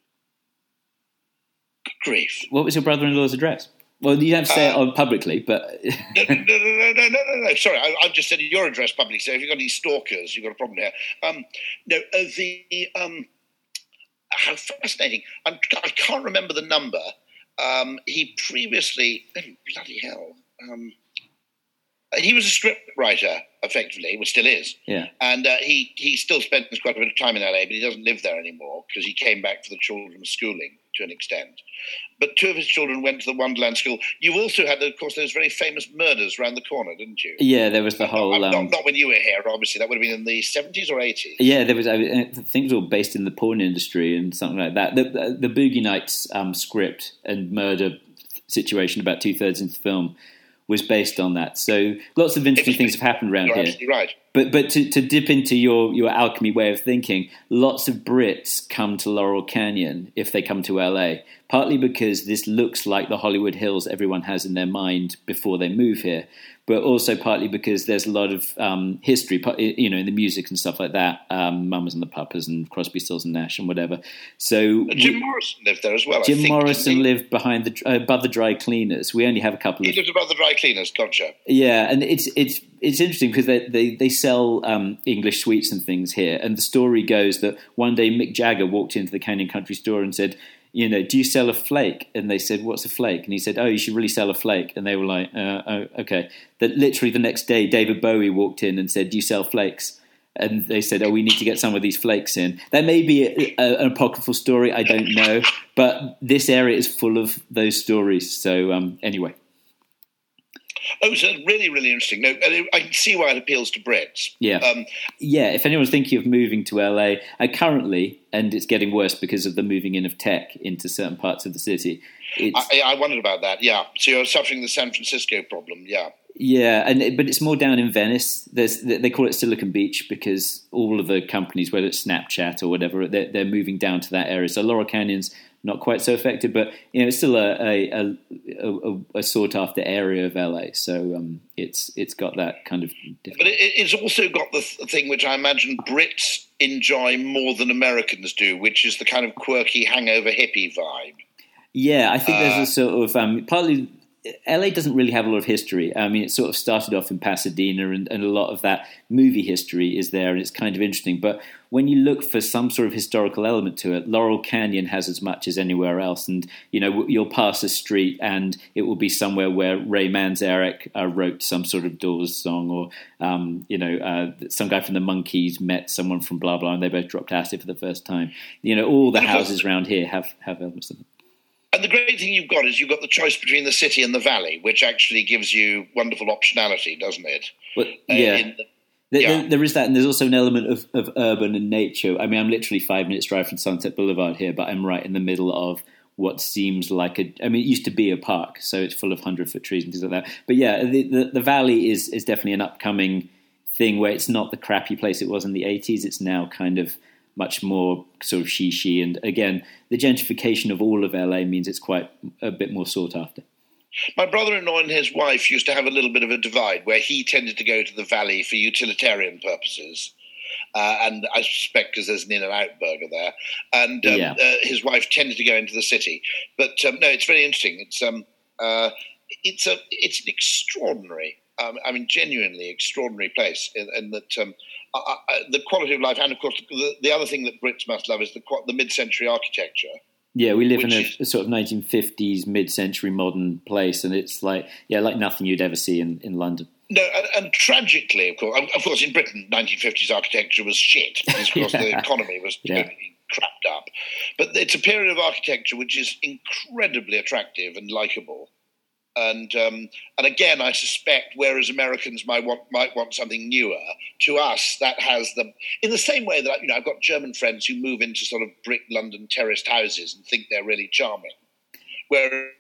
Good grief. What was your brother-in-law's address? Well, you have to say uh, it on publicly, but... no, no, no, no, no, no, no, Sorry, I, I've just said your address publicly, so if you've got any stalkers, you've got a problem here. Um, no, uh, the... Um, how fascinating. I'm, I can't remember the number. Um, he previously... Oh, bloody hell. Um, he was a script writer, effectively, which still is. Yeah. And uh, he, he still spends quite a bit of time in L A, but he doesn't live there anymore because he came back for the children's schooling to an extent. But two of his children went to the Wonderland School. You've also had, of course, those very famous murders around the corner, didn't you? Yeah, there was the whole... Not, um, not, not when you were here, obviously. That would have been in the seventies or eighties. Yeah, there was. I think it was all based in the porn industry and something like that. The, the, the Boogie Nights um, script and murder situation about two-thirds into the film was based on that. So lots of interesting things have happened around You're here. absolutely right. But but to, to dip into your, your alchemy way of thinking, lots of Brits come to Laurel Canyon if they come to L A, partly because this looks like the Hollywood Hills everyone has in their mind before they move here, but also partly because there's a lot of um, history, you know, in the music and stuff like that, um, Mamas and the Papas and Crosby, Stills and Nash and whatever. So Jim we, Morrison lived there as well. Jim I think, Morrison lived behind the uh, above the dry cleaners. We only have a couple he of. He lived above the dry cleaners. Gotcha. Yeah, and it's it's it's interesting because they they, they sell um, English sweets and things here, and the story goes that one day Mick Jagger walked into the Canyon Country store and said, you know, do you sell a flake? And they said, what's a flake? And he said, oh, you should really sell a flake. And they were like, uh, oh, okay. That literally the next day, David Bowie walked in and said, do you sell flakes? And they said, oh, we need to get some of these flakes in. That may be a, a, an apocryphal story, I don't know. But this area is full of those stories. So um, anyway. Oh, so really, really interesting. No, I can see why it appeals to Brits. Yeah, um, yeah. If anyone's thinking of moving to L A, I currently, and it's getting worse because of the moving in of tech into certain parts of the city. I, I wondered about that. Yeah, so you're suffering the San Francisco problem. Yeah, yeah, and but it's more down in Venice. There's they call it Silicon Beach because all of the companies, whether it's Snapchat or whatever, they're, they're moving down to that area. So Laurel Canyon's not quite so affected, but you know it's still a a, a, a sought after area of L A. So um, it's it's got that kind of. Different... But it, it's also got the th- thing which I imagine Brits enjoy more than Americans do, which is the kind of quirky hangover hippie vibe. Yeah, I think uh, there's a sort of um, partly. L A doesn't really have a lot of history. I mean, it sort of started off in Pasadena, and, and a lot of that movie history is there, and it's kind of interesting. But when you look for some sort of historical element to it, Laurel Canyon has as much as anywhere else. And, you know, you'll pass a street and it will be somewhere where Ray Manzarek uh, wrote some sort of Doors song, or, um, you know, uh, some guy from the Monkees met someone from blah, blah, and they both dropped acid for the first time. You know, all the houses around here have, have elements of it. And the great thing you've got is you've got the choice between the city and the valley, which actually gives you wonderful optionality, doesn't it? Well, yeah. Uh, the, there, yeah. There, there is that, and there's also an element of, of urban and nature. I mean, I'm literally five minutes drive from Sunset Boulevard here, but I'm right in the middle of what seems like a... I mean, it used to be a park, so it's full of hundred-foot trees and things like that. But yeah, the, the, the valley is, is definitely an upcoming thing where it's not the crappy place it was in the eighties. It's now kind of much more sort of she-she. And again, the gentrification of all of L A means it's quite a bit more sought after. My brother-in-law and his wife used to have a little bit of a divide where he tended to go to the valley for utilitarian purposes. Uh, and I suspect because there's an In-N-Out burger there. And um, yeah. uh, his wife tended to go into the city. But um, no, it's very interesting. It's um, uh, it's a it's an extraordinary, um, I mean, genuinely extraordinary place in, in that um, uh, uh, the quality of life, and of course the, the other thing that Brits must love is the the mid-century architecture. Yeah, we live in a, is, a sort of nineteen fifties mid-century modern place, and it's like yeah, like nothing you'd ever see in, in London. No, and, and tragically, of course, of course, in Britain, nineteen fifties architecture was shit because, of course, yeah. the economy was yeah. totally crapped up. But it's a period of architecture which is incredibly attractive and likeable. And um, and again, I suspect, whereas Americans might want might want something newer, to us that has the in the same way that you know I've got German friends who move into sort of brick London terraced houses and think they're really charming, whereas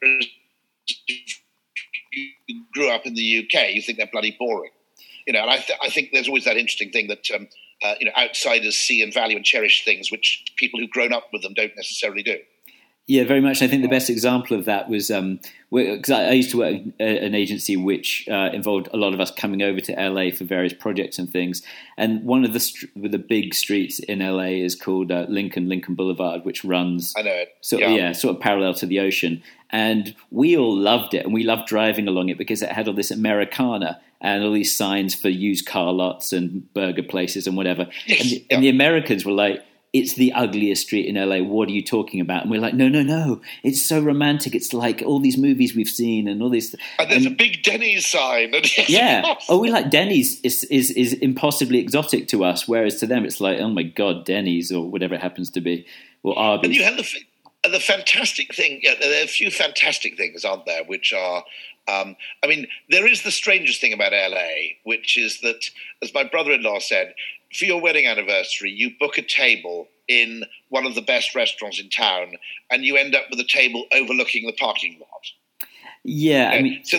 if you grew up in the U K, you think they're bloody boring, you know. And I th- I think there's always that interesting thing that um, uh, you know outsiders see and value and cherish things which people who've grown up with them don't necessarily do. Yeah, very much. I think the best example of that was um, because I, I used to work at an agency which uh, involved a lot of us coming over to L A for various projects and things. And one of the st- the big streets in L A is called uh, Lincoln, Lincoln Boulevard, which runs I know it. Sort yeah. of, yeah, sort of parallel to the ocean. And we all loved it, and we loved driving along it because it had all this Americana and all these signs for used car lots and burger places and whatever. Yes. And, the, yeah. and the Americans were like, it's the ugliest street in L A. What are you talking about? And we're like, no, no, no. It's so romantic. It's like all these movies we've seen and all these. And there's and, a big Denny's sign. yeah. Oh, we like Denny's is, is is impossibly exotic to us, whereas to them it's like, oh my God, Denny's or whatever it happens to be, or Arby's. And you have the the fantastic thing. Yeah, there are a few fantastic things, aren't there? Which are. Um, I mean, there is the strangest thing about L A, which is that, as my brother-in-law said, for your wedding anniversary, you book a table in one of the best restaurants in town, and you end up with a table overlooking the parking lot. Yeah, I you know, mean, so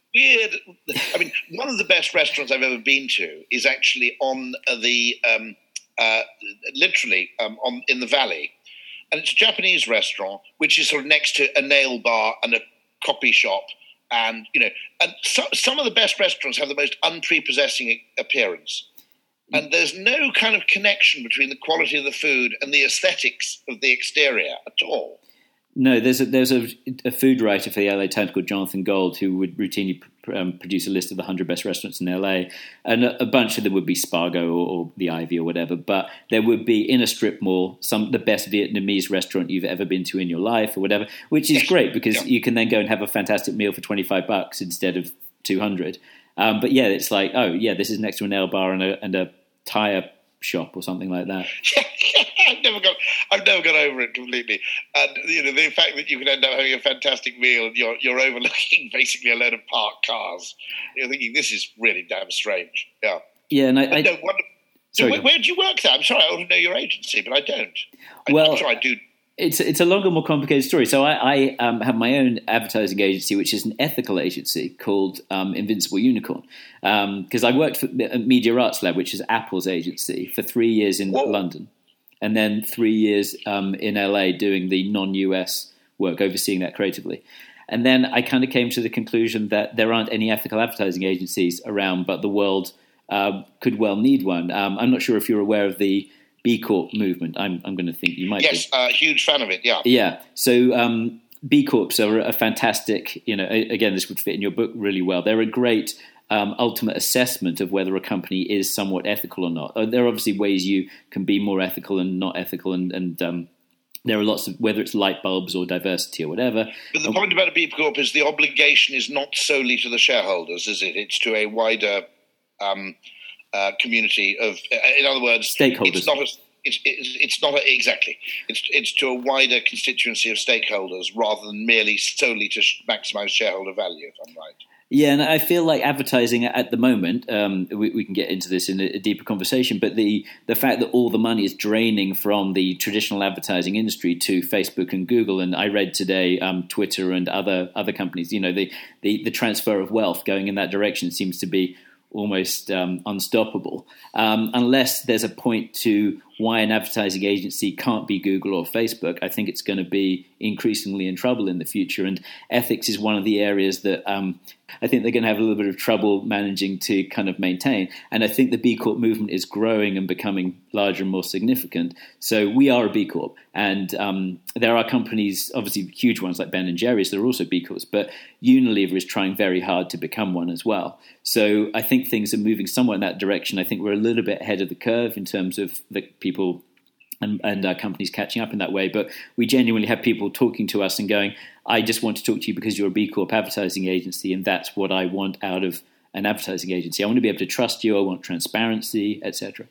weird. I mean, one of the best restaurants I've ever been to is actually on the um, uh, literally um, on in the valley, and it's a Japanese restaurant which is sort of next to a nail bar and a coffee shop, and you know, and so, some of the best restaurants have the most unprepossessing appearance. And there's no kind of connection between the quality of the food and the aesthetics of the exterior at all. No, there's a, there's a, a food writer for the L A Times called Jonathan Gold who would routinely um, produce a list of the one hundred best restaurants in L A, and a, a bunch of them would be Spargo or, or the Ivy or whatever, but there would be in a strip mall some the best Vietnamese restaurant you've ever been to in your life or whatever, which is yes. great because yeah. you can then go and have a fantastic meal for twenty-five bucks instead of two hundred. Um, but yeah, it's like, oh yeah, this is next to a nail bar and a, and a tire shop or something like that. I've never got, I've never got over it completely. And you know, the fact that you can end up having a fantastic meal and you're you're overlooking basically a load of parked cars, you're thinking this is really damn strange. Yeah, yeah, and I, I, I don't wonder. So sorry, where, where do you work there? I'm sorry, I ought to know your agency, but I don't. I, well, I'm sure I do. It's it's a longer, more complicated story. So I, I um, have my own advertising agency, which is an ethical agency called um, Invincible Unicorn. Because um, I worked for Media Arts Lab, which is Apple's agency, for three years in Whoa. London, and then three years um, in L A doing the non-U S work, overseeing that creatively. And then I kind of came to the conclusion that there aren't any ethical advertising agencies around, but the world uh, could well need one. Um, I'm not sure if you're aware of the B Corp movement. I'm, I'm going to think you might yes, be. Yes, uh, huge fan of it, yeah. Yeah, so um, B Corps are a fantastic, you know, again, this would fit in your book really well. They're a great um, ultimate assessment of whether a company is somewhat ethical or not. There are obviously ways you can be more ethical and not ethical, and, and um, there are lots of, whether it's light bulbs or diversity or whatever. But the point about a B Corp is the obligation is not solely to the shareholders, is it? It's to a wider um Uh, community of, in other words, stakeholders. It's not a, it's, it's, it's not a, exactly. It's it's to a wider constituency of stakeholders rather than merely solely to maximise shareholder value. If I'm right. Yeah, and I feel like advertising at the moment. Um, we, we can get into this in a, a deeper conversation, but the the fact that all the money is draining from the traditional advertising industry to Facebook and Google, and I read today um, Twitter and other other companies. You know, the, the the transfer of wealth going in that direction seems to be almost um, unstoppable, um, unless there's a point to why an advertising agency can't be Google or Facebook. I think it's going to be increasingly in trouble in the future, and ethics is one of the areas that um, I think they're going to have a little bit of trouble managing to kind of maintain. And I think the B Corp movement is growing and becoming larger and more significant. So we are a B Corp, and um, there are companies, obviously huge ones like Ben and Jerry's, that are also B Corps, but Unilever is trying very hard to become one as well. So I think things are moving somewhat in that direction. I think we're a little bit ahead of the curve in terms of the people and, and uh, companies catching up in that way. But we genuinely have people talking to us and going, I just want to talk to you because you're a B Corp advertising agency, and that's what I want out of an advertising agency. I want to be able to trust you. I want transparency, et cetera.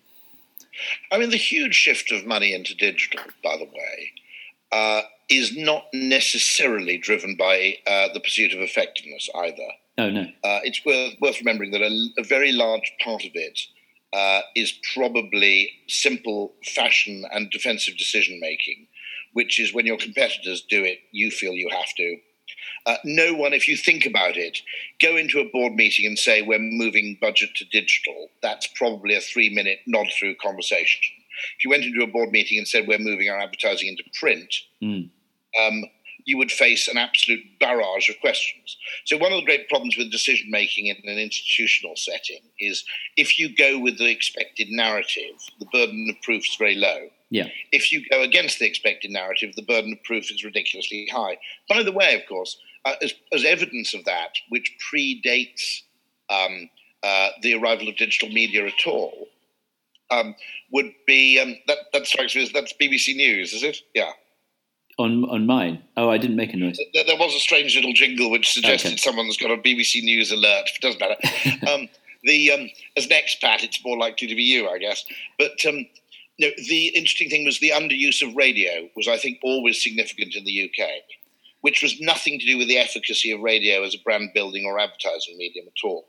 I mean, the huge shift of money into digital, by the way, uh, is not necessarily driven by uh, the pursuit of effectiveness either. Oh, no. Uh, it's worth, worth remembering that a, a very large part of it uh, is probably simple fashion and defensive decision-making, which is when your competitors do it, you feel you have to. Uh, no one, if you think about it, go into a board meeting and say, we're moving budget to digital. That's probably a three-minute nod-through conversation. If you went into a board meeting and said, we're moving our advertising into print, mm. um, you would face an absolute barrage of questions. So one of the great problems with decision-making in an institutional setting is if you go with the expected narrative, the burden of proof is very low. Yeah. If you go against the expected narrative, the burden of proof is ridiculously high. By the way, of course, uh, as, as evidence of that, which predates um, uh, the arrival of digital media at all, um, would be, um, that, that strikes me as, that's B B C News, is it? Yeah. On on mine? Oh, I didn't make a noise. There, there was a strange little jingle which suggested okay. someone's got a B B C News alert. It doesn't matter. um, the um, as an expat, it's more likely to be you, I guess. But um, no, the interesting thing was the underuse of radio was, I think, always significant in the U K, which was nothing to do with the efficacy of radio as a brand building or advertising medium at all.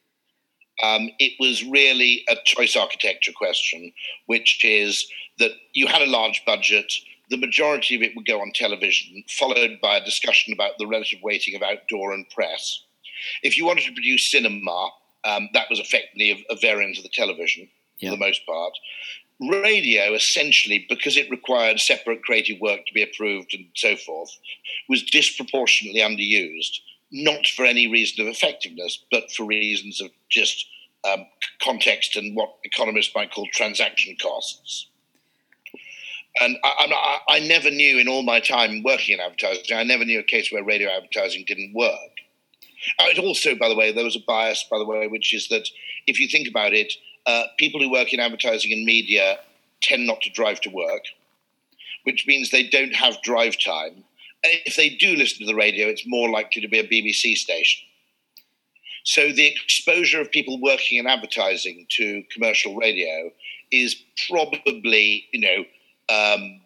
Um, it was really a choice architecture question, which is that you had a large budget. The majority of it would go on television, followed by a discussion about the relative weighting of outdoor and press. If you wanted to produce cinema, um, that was effectively a, a variant of the television yeah. for the most part. Radio, essentially, because it required separate creative work to be approved and so forth, was disproportionately underused, not for any reason of effectiveness, but for reasons of just um, context and what economists might call transaction costs. And I, I, I never knew in all my time working in advertising, I never knew a case where radio advertising didn't work. Uh, it also, by the way, there was a bias, by the way, which is that if you think about it, uh, people who work in advertising and media tend not to drive to work, which means they don't have drive time. And if they do listen to the radio, it's more likely to be a B B C station. So the exposure of people working in advertising to commercial radio is probably, you know, Um,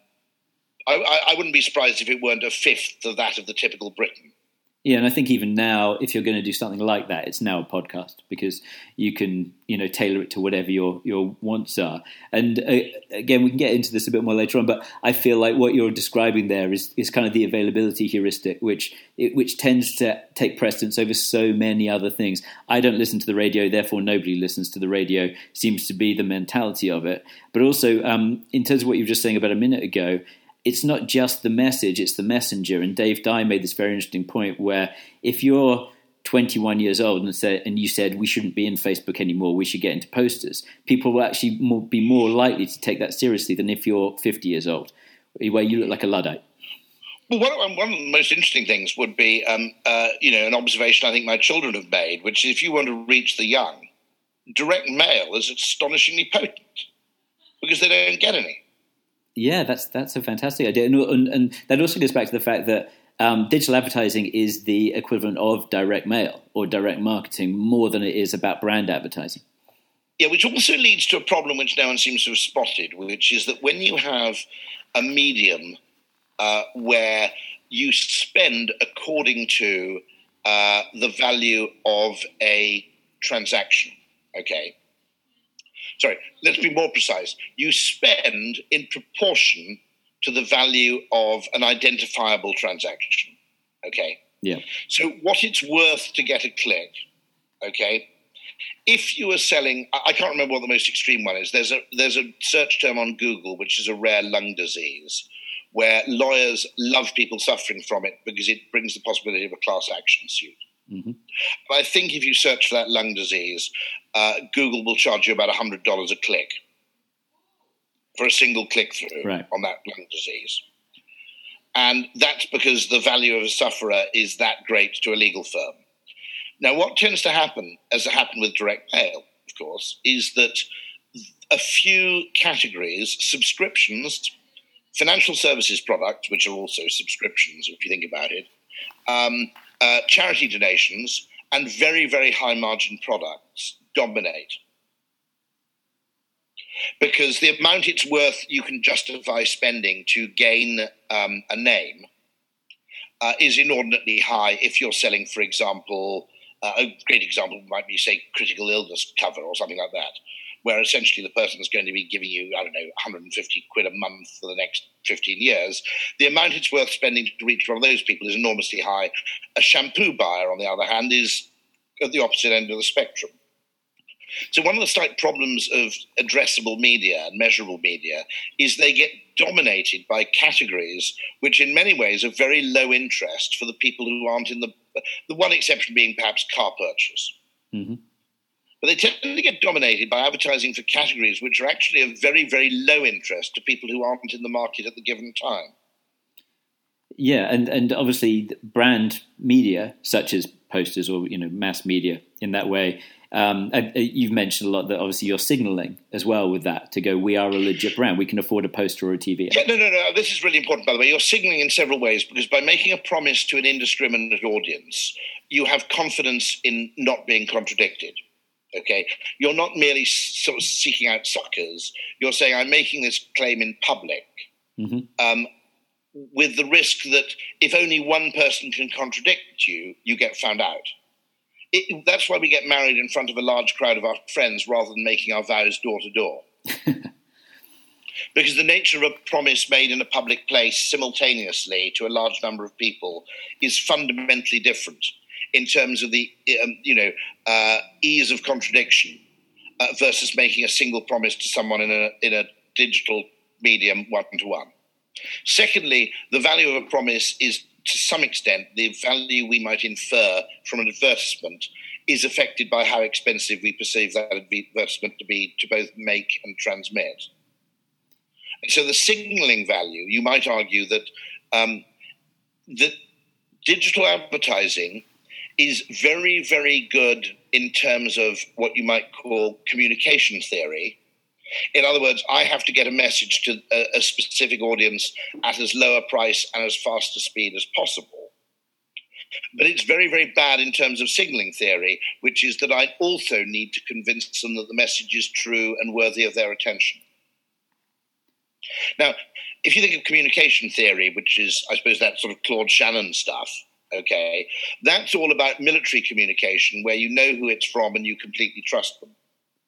I, I wouldn't be surprised if it weren't a fifth of that of the typical Briton. Yeah, and I think even now, if you're going to do something like that, it's now a podcast because you can, you know, tailor it to whatever your your wants are. And uh, again, we can get into this a bit more later on, but I feel like what you're describing there is, is kind of the availability heuristic, which it, which tends to take precedence over so many other things. I don't listen to the radio, therefore nobody listens to the radio, seems to be the mentality of it. But also, um, in terms of what you were just saying about a minute ago, it's not just the message, it's the messenger. And Dave Dye made this very interesting point where if you're twenty-one years old and said, and you said we shouldn't be in Facebook anymore, we should get into posters, people will actually more, be more likely to take that seriously than if you're fifty years old, where you look like a Luddite. Well, one, one of the most interesting things would be, um, uh, you know, an observation I think my children have made, which is if you want to reach the young, direct mail is astonishingly potent because they don't get any. Yeah, that's that's a fantastic idea. And, and, and that also goes back to the fact that um, digital advertising is the equivalent of direct mail or direct marketing more than it is about brand advertising. Yeah, which also leads to a problem which no one seems to have spotted, which is that when you have a medium uh, where you spend according to uh, the value of a transaction, okay, Sorry, let's be more precise. You spend in proportion to the value of an identifiable transaction, okay? Yeah. So what it's worth to get a click, okay? If you are selling, I can't remember what the most extreme one is. There's a there's a search term on Google, which is a rare lung disease, where lawyers love people suffering from it because it brings the possibility of a class action suit. Mm-hmm. But I think if you search for that lung disease, uh, Google will charge you about one hundred dollars a click for a single click-through right. on that lung disease. And that's because the value of a sufferer is that great to a legal firm. Now, what tends to happen, as it happened with direct mail, of course, is that a few categories, subscriptions, financial services products, which are also subscriptions, if you think about it, um, Uh, charity donations and very, very high-margin products dominate. Because the amount it's worth you can justify spending to gain um, a name uh, is inordinately high if you're selling, for example, uh, a great example might be, say, critical illness cover or something like that, where essentially the person is going to be giving you, I don't know, one hundred fifty quid a month for the next fifteen years. The amount it's worth spending to reach one of those people is enormously high. A shampoo buyer, on the other hand, is at the opposite end of the spectrum. So one of the slight problems of addressable media and measurable media is they get dominated by categories which in many ways are very low interest for the people who aren't in the... The one exception being perhaps car purchase. Mm-hmm. But they tend to get dominated by advertising for categories which are actually of very, very low interest to people who aren't in the market at the given time. Yeah, and, and obviously brand media, such as posters or, you know, mass media in that way, um, you've mentioned a lot that obviously you're signaling as well with that to go, we are a legit brand. We can afford a poster or a T V. Yeah, no, no, no. This is really important, by the way. You're signaling in several ways because by making a promise to an indiscriminate audience, you have confidence in not being contradicted. Okay, you're not merely sort of seeking out suckers. You're saying, I'm making this claim in public mm-hmm. um, with the risk that if only one person can contradict you, you get found out. It, that's why we get married in front of a large crowd of our friends rather than making our vows door to door. Because the nature of a promise made in a public place simultaneously to a large number of people is fundamentally different. in terms of the um, you know uh, ease of contradiction uh, versus making a single promise to someone in a in a digital medium one to one. Secondly, the value of a promise is, to some extent, the value we might infer from an advertisement is affected by how expensive we perceive that advertisement to be to both make and transmit. And so the signalling value, you might argue that um, that digital advertising is very, very good in terms of what you might call communication theory. In other words, I have to get a message to a, a specific audience at as low a price and as fast a speed as possible. But it's very, very bad in terms of signaling theory, which is that I also need to convince them that the message is true and worthy of their attention. Now, if you think of communication theory, which is, I suppose, that sort of Claude Shannon stuff, okay, that's all about military communication where you know who it's from and you completely trust them.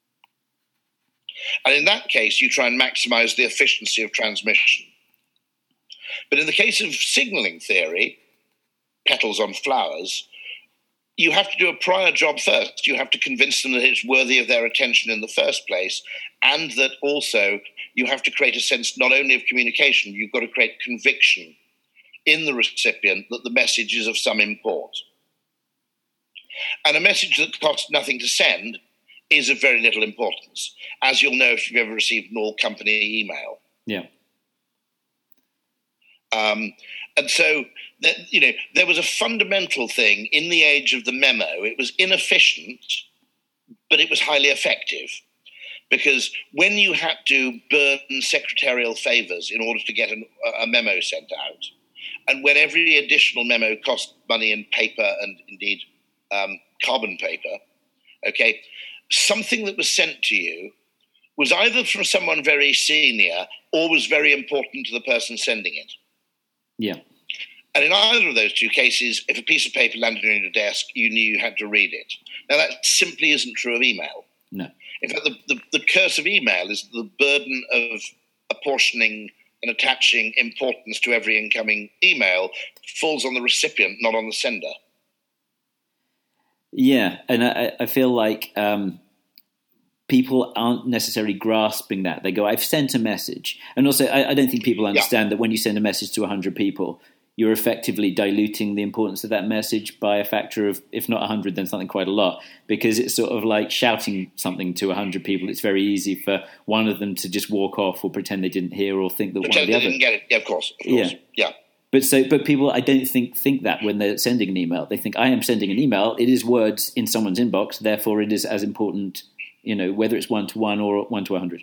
And in that case, you try and maximize the efficiency of transmission. But in the case of signaling theory, petals on flowers, you have to do a prior job first. You have to convince them that it's worthy of their attention in the first place, and that also you have to create a sense not only of communication, you've got to create conviction in the recipient that the message is of some import. And a message that costs nothing to send is of very little importance, as you'll know if you've ever received an all-company email. Yeah. Um, and so, that, you know, there was a fundamental thing in the age of the memo. It was inefficient, but it was highly effective. Because when you had to burn secretarial favors in order to get an, a memo sent out, and when every additional memo cost money in paper and indeed um, carbon paper, okay, something that was sent to you was either from someone very senior or was very important to the person sending it. Yeah. And in either of those two cases, if a piece of paper landed on your desk, you knew you had to read it. Now, that simply isn't true of email. No. In fact, the, the, the curse of email is the burden of apportioning and attaching importance to every incoming email falls on the recipient, not on the sender. Yeah, and I, I feel like um, people aren't necessarily grasping that. They go, I've sent a message. And also, I, I don't think people understand yeah. that when you send a message to one hundred people, you're effectively diluting the importance of that message by a factor of, if not one hundred, then something quite a lot. Because it's sort of like shouting something to one hundred people. It's very easy for one of them to just walk off or pretend they didn't hear or think that pretend one of the they other... didn't get it. Yeah, of course. Of course. Yeah. yeah. But so, but people, I don't think think that when they're sending an email. They think, I am sending an email. It is words in someone's inbox. Therefore, it is as important, you know, whether it's one to one or one to a hundred.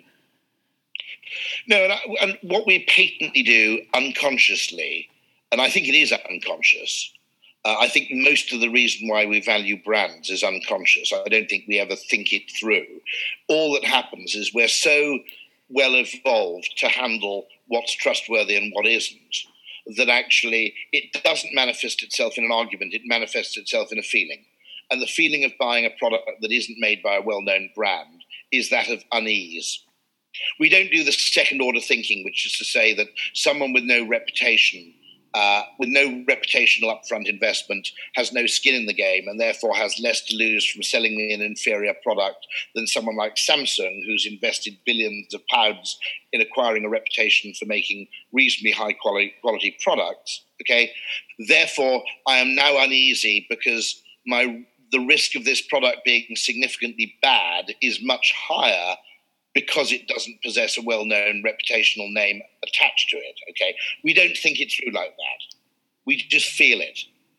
No, and, I, and what we patently do unconsciously, and I think it is unconscious. Uh, I think most of the reason why we value brands is unconscious. I don't think we ever think it through. All that happens is we're so well evolved to handle what's trustworthy and what isn't, that actually it doesn't manifest itself in an argument, it manifests itself in a feeling. And the feeling of buying a product that isn't made by a well-known brand is that of unease. We don't do the second-order thinking, which is to say that someone with no reputation, uh, with no reputational upfront investment, has no skin in the game and therefore has less to lose from selling me an inferior product than someone like Samsung, who's invested billions of pounds in acquiring a reputation for making reasonably high quality, quality products. Okay, therefore I am now uneasy because my the risk of this product being significantly bad is much higher because it doesn't possess a well-known reputational name attached to it, okay? We don't think it through like that. We just feel it.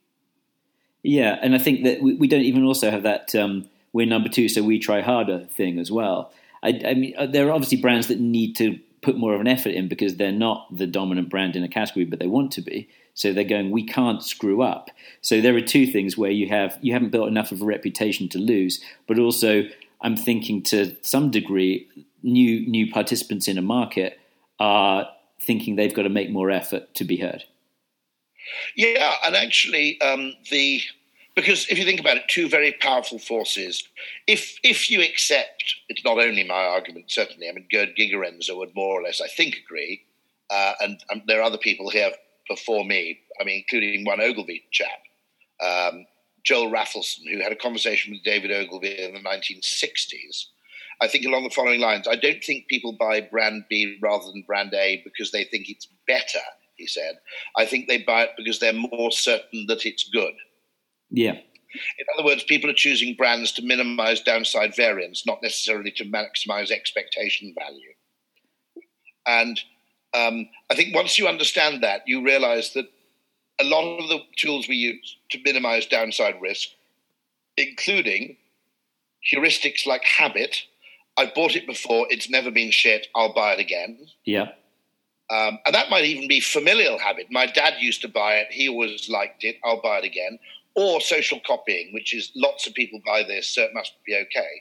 Yeah, and I think that we, we don't even also have that um, we're number two, so we try harder thing as well. I, I mean, there are obviously brands that need to put more of an effort in because they're not the dominant brand in a category, but they want to be. So they're going, we can't screw up. So there are two things where you have you haven't built enough of a reputation to lose, but also I'm thinking to some degree, new new participants in a market are thinking they've got to make more effort to be heard. Yeah, and actually, um, the because if you think about it, two very powerful forces. If if you accept, it's not only my argument, certainly. I mean, Gerd Gigerenzer would more or less, I think, agree, uh, and, and there are other people here before me. I mean, including one Ogilvy chap. Um, Joel Raffleson, who had a conversation with David Ogilvy in the nineteen sixties, I think along the following lines. I don't think people buy brand B rather than brand A because they think it's better, he said. I think they buy it because they're more certain that it's good. Yeah. In other words, people are choosing brands to minimize downside variance, not necessarily to maximize expectation value. And um, I think once you understand that, you realize that a lot of the tools we use to minimize downside risk, including heuristics like habit, I've bought it before, it's never been shit, I'll buy it again. Yeah. Um, and that might even be familial habit. My dad used to buy it, he always liked it, I'll buy it again. Or social copying, which is lots of people buy this, so it must be okay.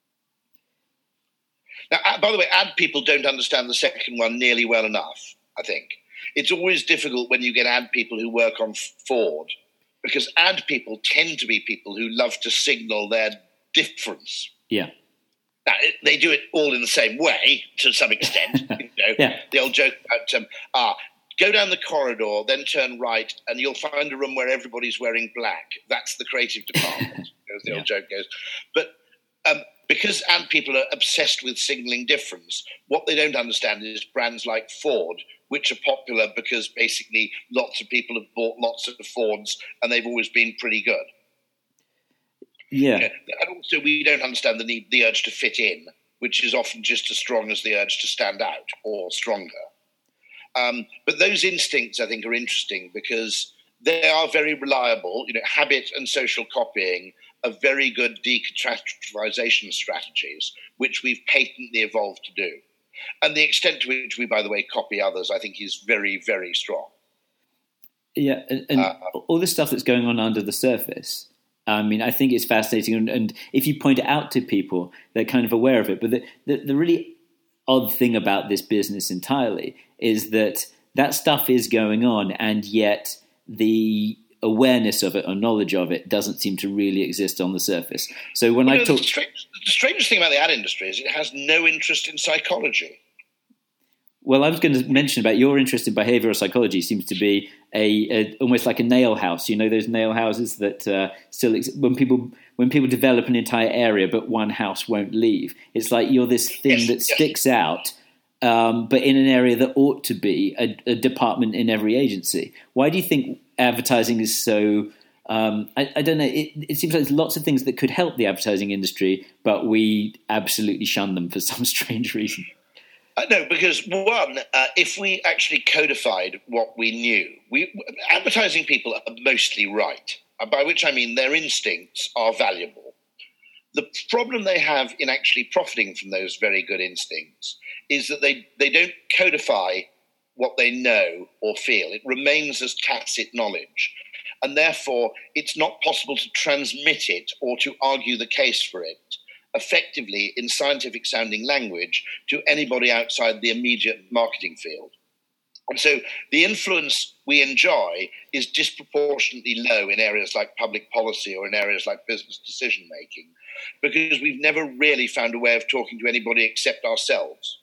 Now, by the way, ad people don't understand the second one nearly well enough, I think. It's always difficult when you get ad people who work on Ford, because ad people tend to be people who love to signal their difference. Yeah. Now, they do it all in the same way, to some extent. You know, yeah. The old joke about, um, ah, go down the corridor, then turn right, and you'll find a room where everybody's wearing black. That's the creative department, as the yeah. old joke goes. But um, because ad people are obsessed with signaling difference, what they don't understand is brands like Ford, which are popular because basically lots of people have bought lots of Fords, and they've always been pretty good. Yeah. You know, and also, we don't understand the need, the urge to fit in, which is often just as strong as the urge to stand out, or stronger. Um, but those instincts, I think, are interesting because they are very reliable. You know, habit and social copying are very good decatastrophization strategies, which we've patently evolved to do. And the extent to which we, by the way, copy others, I think, is very, very strong. Yeah, and, and uh, all this stuff that's going on under the surface, I mean, I think it's fascinating. And, and if you point it out to people, they're kind of aware of it. But the, the, the really odd thing about this business entirely is that that stuff is going on, and yet the awareness of it or knowledge of it doesn't seem to really exist on the surface. So when well, I no, talk, the, strange, the strangest thing about the ad industry is it has no interest in psychology. Well, I was going to mention about your interest in behavioral psychology seems to be a, a almost like a nail house. You know, those nail houses that uh, still ex- when people when people develop an entire area, but one house won't leave. It's like you're this thing yes, that yes. sticks out, um, but in an area that ought to be a, a department in every agency. Why do you think advertising is so? Um, I, I don't know. It, it seems like there's lots of things that could help the advertising industry, but we absolutely shun them for some strange reason. Uh, no, because one, uh, if we actually codified what we knew, we advertising people are mostly right, by which I mean their instincts are valuable. The problem they have in actually profiting from those very good instincts is that they, they don't codify what they know or feel. It remains as tacit knowledge. And therefore, it's not possible to transmit it or to argue the case for it effectively in scientific sounding language to anybody outside the immediate marketing field. And so the influence we enjoy is disproportionately low in areas like public policy or in areas like business decision making, because we've never really found a way of talking to anybody except ourselves.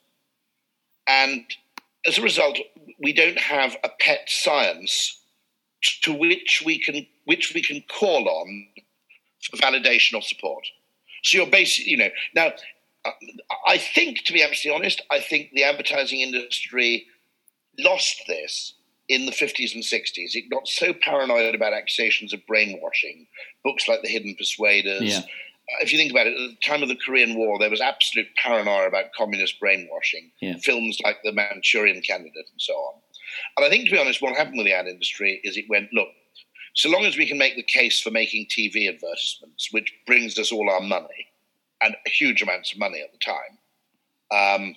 And as a result, we don't have a pet science to which we can which we can call on for validation or support. So you're basically, you know, now, I think, to be absolutely honest, I think the advertising industry lost this in the fifties and sixties. It got so paranoid about accusations of brainwashing, books like The Hidden Persuaders. Yeah. Uh, if you think about it, at the time of the Korean War, there was absolute paranoia about communist brainwashing, yeah. films like The Manchurian Candidate and so on. And I think, to be honest, what happened with the ad industry is it went, look, so long as we can make the case for making T V advertisements, which brings us all our money, and huge amounts of money at the time, um,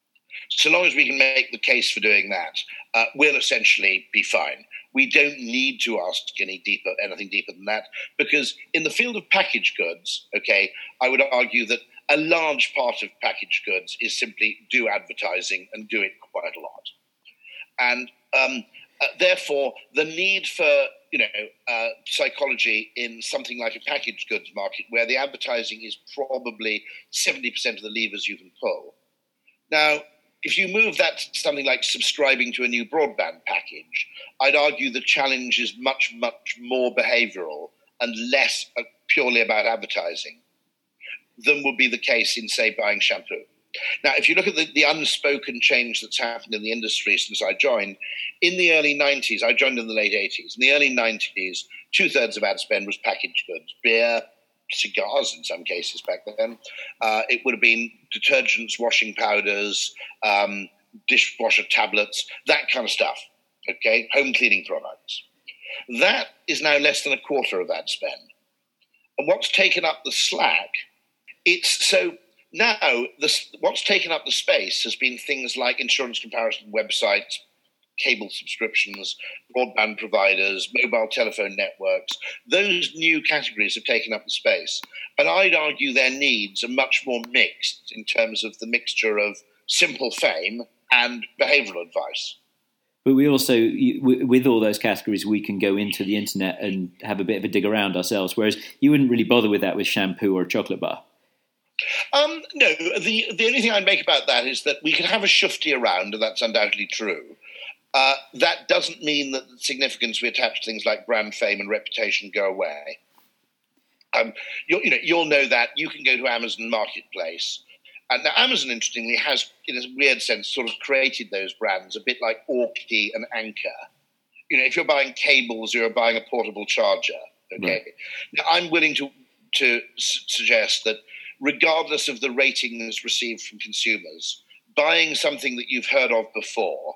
so long as we can make the case for doing that, uh, we'll essentially be fine. We don't need to ask any deeper, anything deeper than that, because in the field of packaged goods, okay, I would argue that a large part of packaged goods is simply do advertising and do it quite a lot. And um, uh, therefore, the need for you know, uh, psychology in something like a packaged goods market where the advertising is probably seventy percent of the levers you can pull. Now, if you move that to something like subscribing to a new broadband package, I'd argue the challenge is much, much more behavioral and less uh, purely about advertising than would be the case in, say, buying shampoo. Now, if you look at the, the unspoken change that's happened in the industry since I joined, in the early nineties, I joined in the late eighties. In the early nineties, two-thirds of ad spend was packaged goods, beer, cigars in some cases back then. Uh, it would have been detergents, washing powders, um, dishwasher tablets, that kind of stuff, okay, home cleaning products. That is now less than a quarter of ad spend. And what's taken up the slack, it's so... Now, this, what's taken up the space has been things like insurance comparison websites, cable subscriptions, broadband providers, mobile telephone networks. Those new categories have taken up the space. And I'd argue their needs are much more mixed in terms of the mixture of simple fame and behavioral advice. But we also, with all those categories, we can go into the internet and have a bit of a dig around ourselves, whereas you wouldn't really bother with that with shampoo or a chocolate bar. Um, no, the the only thing I'd make about that is that we can have a shufti around, and that's undoubtedly true. Uh, that doesn't mean that the significance we attach to things like brand fame and reputation go away. Um, you'll, you know, you'll know that you can go to Amazon Marketplace. And now Amazon, interestingly, has, in a weird sense, sort of created those brands a bit like Orky and Anker. You know, if you're buying cables, you're buying a portable charger. Okay, right. Now, I'm willing to to s- suggest that, regardless of the ratings received from consumers, buying something that you've heard of before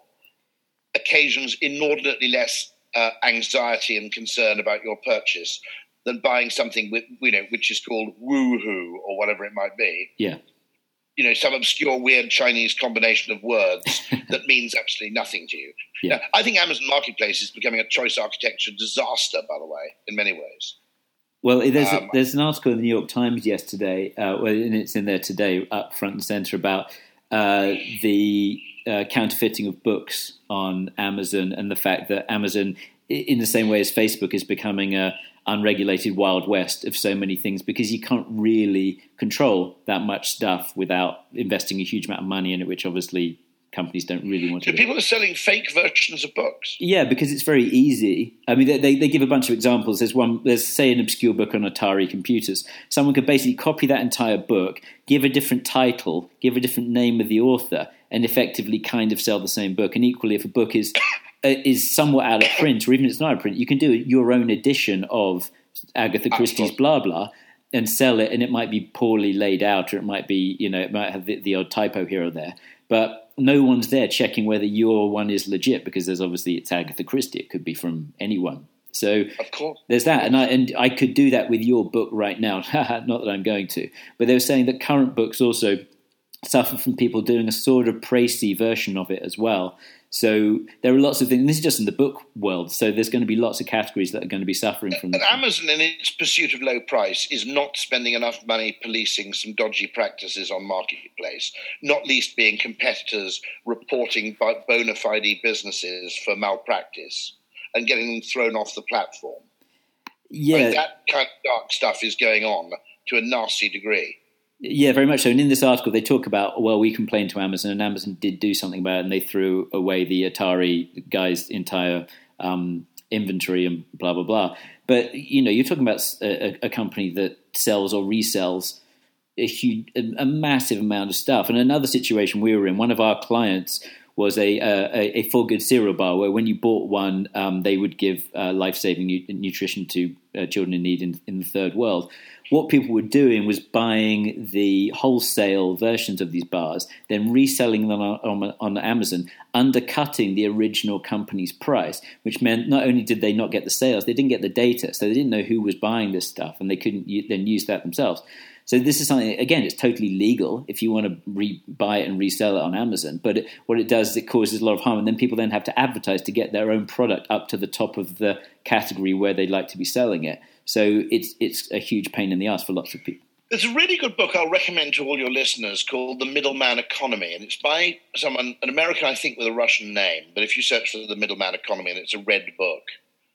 occasions inordinately less uh, anxiety and concern about your purchase than buying something with, you know, which is called woohoo or whatever it might be. Yeah. You know, some obscure, weird Chinese combination of words that means absolutely nothing to you. Yeah. Now, I think Amazon Marketplace is becoming a choice architecture disaster, by the way, in many ways. Well, there's Um, a, there's an article in the New York Times yesterday, uh, well, and it's in there today, up front and centre, about uh, the uh, counterfeiting of books on Amazon and the fact that Amazon, in the same way as Facebook, is becoming a unregulated Wild West of so many things, because you can't really control that much stuff without investing a huge amount of money in it, which obviously companies don't really want to so do. People are selling fake versions of books. Yeah, because it's very easy. I mean, they, they give a bunch of examples. There's one, there's say an obscure book on Atari computers. Someone could basically copy that entire book, give a different title, give a different name of the author, and effectively kind of sell the same book. And equally, if a book is is somewhat out of print, or even if it's not out of print, you can do your own edition of Agatha Christie's blah blah and sell it, and it might be poorly laid out, or it might be, you know, it might have the, the odd typo here or there, but no one's there checking whether your one is legit, because there's obviously, it's Agatha Christie. It could be from anyone. So Of course. there's that. And I, and I could do that with your book right now. Not that I'm going to. But they were saying that current books also suffer from people doing a sort of précis version of it as well. So there are lots of things. And this is just in the book world. So there's going to be lots of categories that are going to be suffering from this. And Amazon, in its pursuit of low price, is not spending enough money policing some dodgy practices on Marketplace, not least being competitors reporting bona fide businesses for malpractice and getting them thrown off the platform. Yeah. I mean, that kind of dark stuff is going on to a nasty degree. Yeah, very much so. And in this article, they talk about, well, we complained to Amazon, and Amazon did do something about it, and they threw away the Atari guy's entire um, inventory and blah, blah, blah. But, you know, you're talking about a, a company that sells or resells a huge, a, a massive amount of stuff. And another situation we were in, one of our clients was a a, a full good cereal bar where when you bought one, um, they would give uh, life-saving nu- nutrition to uh, children in need in, in the third world. What people were doing was buying the wholesale versions of these bars, then reselling them on, on, on Amazon, undercutting the original company's price, which meant not only did they not get the sales, they didn't get the data, so they didn't know who was buying this stuff, and they couldn't u- then use that themselves. So this is something, again, it's totally legal if you want to re- buy it and resell it on Amazon. But it, what it does is it causes a lot of harm, and then people then have to advertise to get their own product up to the top of the category where they'd like to be selling it. So it's it's a huge pain in the ass for lots of people. There's a really good book I'll recommend to all your listeners called The Middleman Economy, and it's by someone, an American, I think, with a Russian name. But if you search for The Middleman Economy, and it's a red book.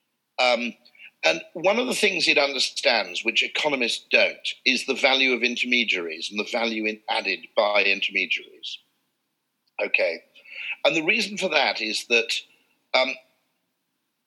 Um, and one of the things it understands, which economists don't, is the value of intermediaries and the value in added by intermediaries. Okay. And the reason for that is that um,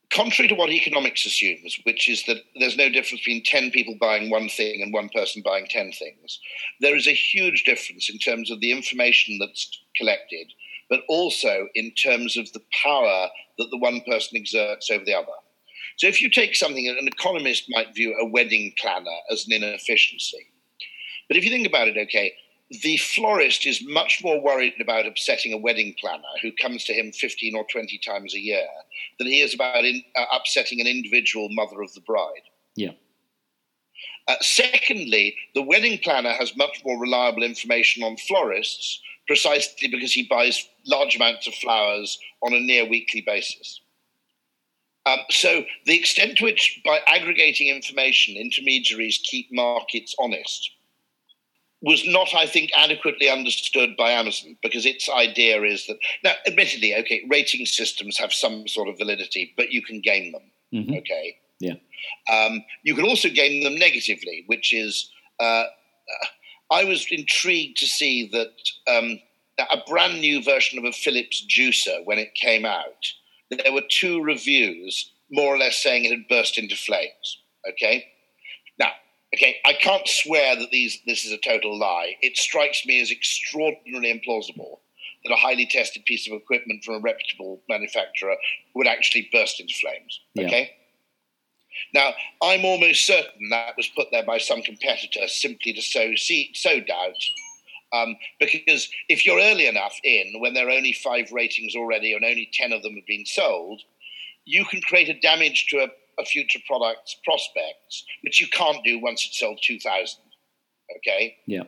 contrary to what economics assumes, which is that there's no difference between ten people buying one thing and one person buying ten things, there is a huge difference in terms of the information that's collected, but also in terms of the power that the one person exerts over the other. So if you take something, an economist might view a wedding planner as an inefficiency. But if you think about it, okay, the florist is much more worried about upsetting a wedding planner who comes to him fifteen or twenty times a year than he is about in, uh, upsetting an individual mother of the bride. Yeah. Uh, secondly, the wedding planner has much more reliable information on florists precisely because he buys large amounts of flowers on a near weekly basis. Um, so the extent to which, by aggregating information, intermediaries keep markets honest was not, I think, adequately understood by Amazon, because its idea is that, now, admittedly, okay, rating systems have some sort of validity, but you can game them, mm-hmm. okay? Yeah. Um, you can also game them negatively, which is, uh, uh, I was intrigued to see that um, a brand new version of a Philips juicer, when it came out, there were two reviews more or less saying it had burst into flames, okay? Now, okay, I can't swear that these this is a total lie. It strikes me as extraordinarily implausible that a highly tested piece of equipment from a reputable manufacturer would actually burst into flames, okay? Yeah. Now, I'm almost certain that was put there by some competitor simply to sow, see, sow doubt, um, because if you're early enough in, when there are only five ratings already and only ten of them have been sold, you can create a damage to a a future product's prospects, which you can't do once it's sold two thousand. Okay. Yeah.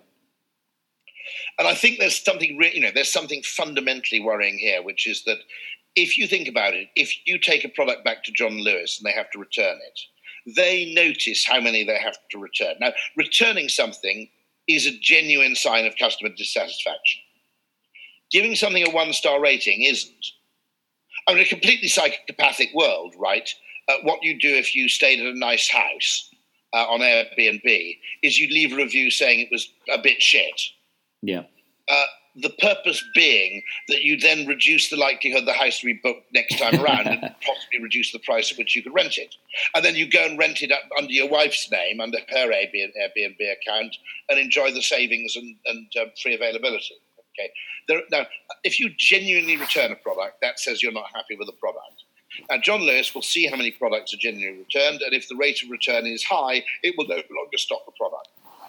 And I think there's something, re- you know, there's something fundamentally worrying here, which is that if you think about it, if you take a product back to John Lewis and they have to return it, they notice how many they have to return. Now, returning something is a genuine sign of customer dissatisfaction. Giving something a one-star rating isn't. I mean, a completely psychopathic world, right? Uh, what you do if you stayed at a nice house uh, on Airbnb is you'd leave a review saying it was a bit shit. Yeah. Uh, the purpose being that you then reduce the likelihood the house will be booked next time around and possibly reduce the price at which you could rent it. And then you go and rent it up under your wife's name, under her Airbnb account, and enjoy the savings and, and uh, free availability. Okay. There, now, if you genuinely return a product, that says you're not happy with the product. Now, John Lewis will see how many products are genuinely returned, and if the rate of return is high, it will no longer stock the product.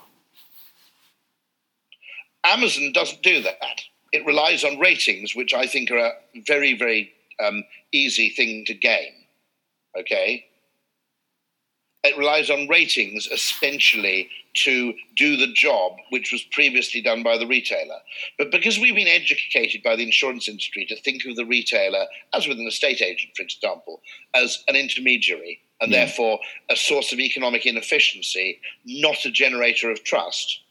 Amazon doesn't do that. It relies on ratings, which I think are a very, very um, easy thing to gain. Okay? It relies on ratings essentially to do the job which was previously done by the retailer. But because we've been educated by the insurance industry to think of the retailer, as with an estate agent, for example, as an intermediary and yeah. therefore a source of economic inefficiency, not a generator of trust,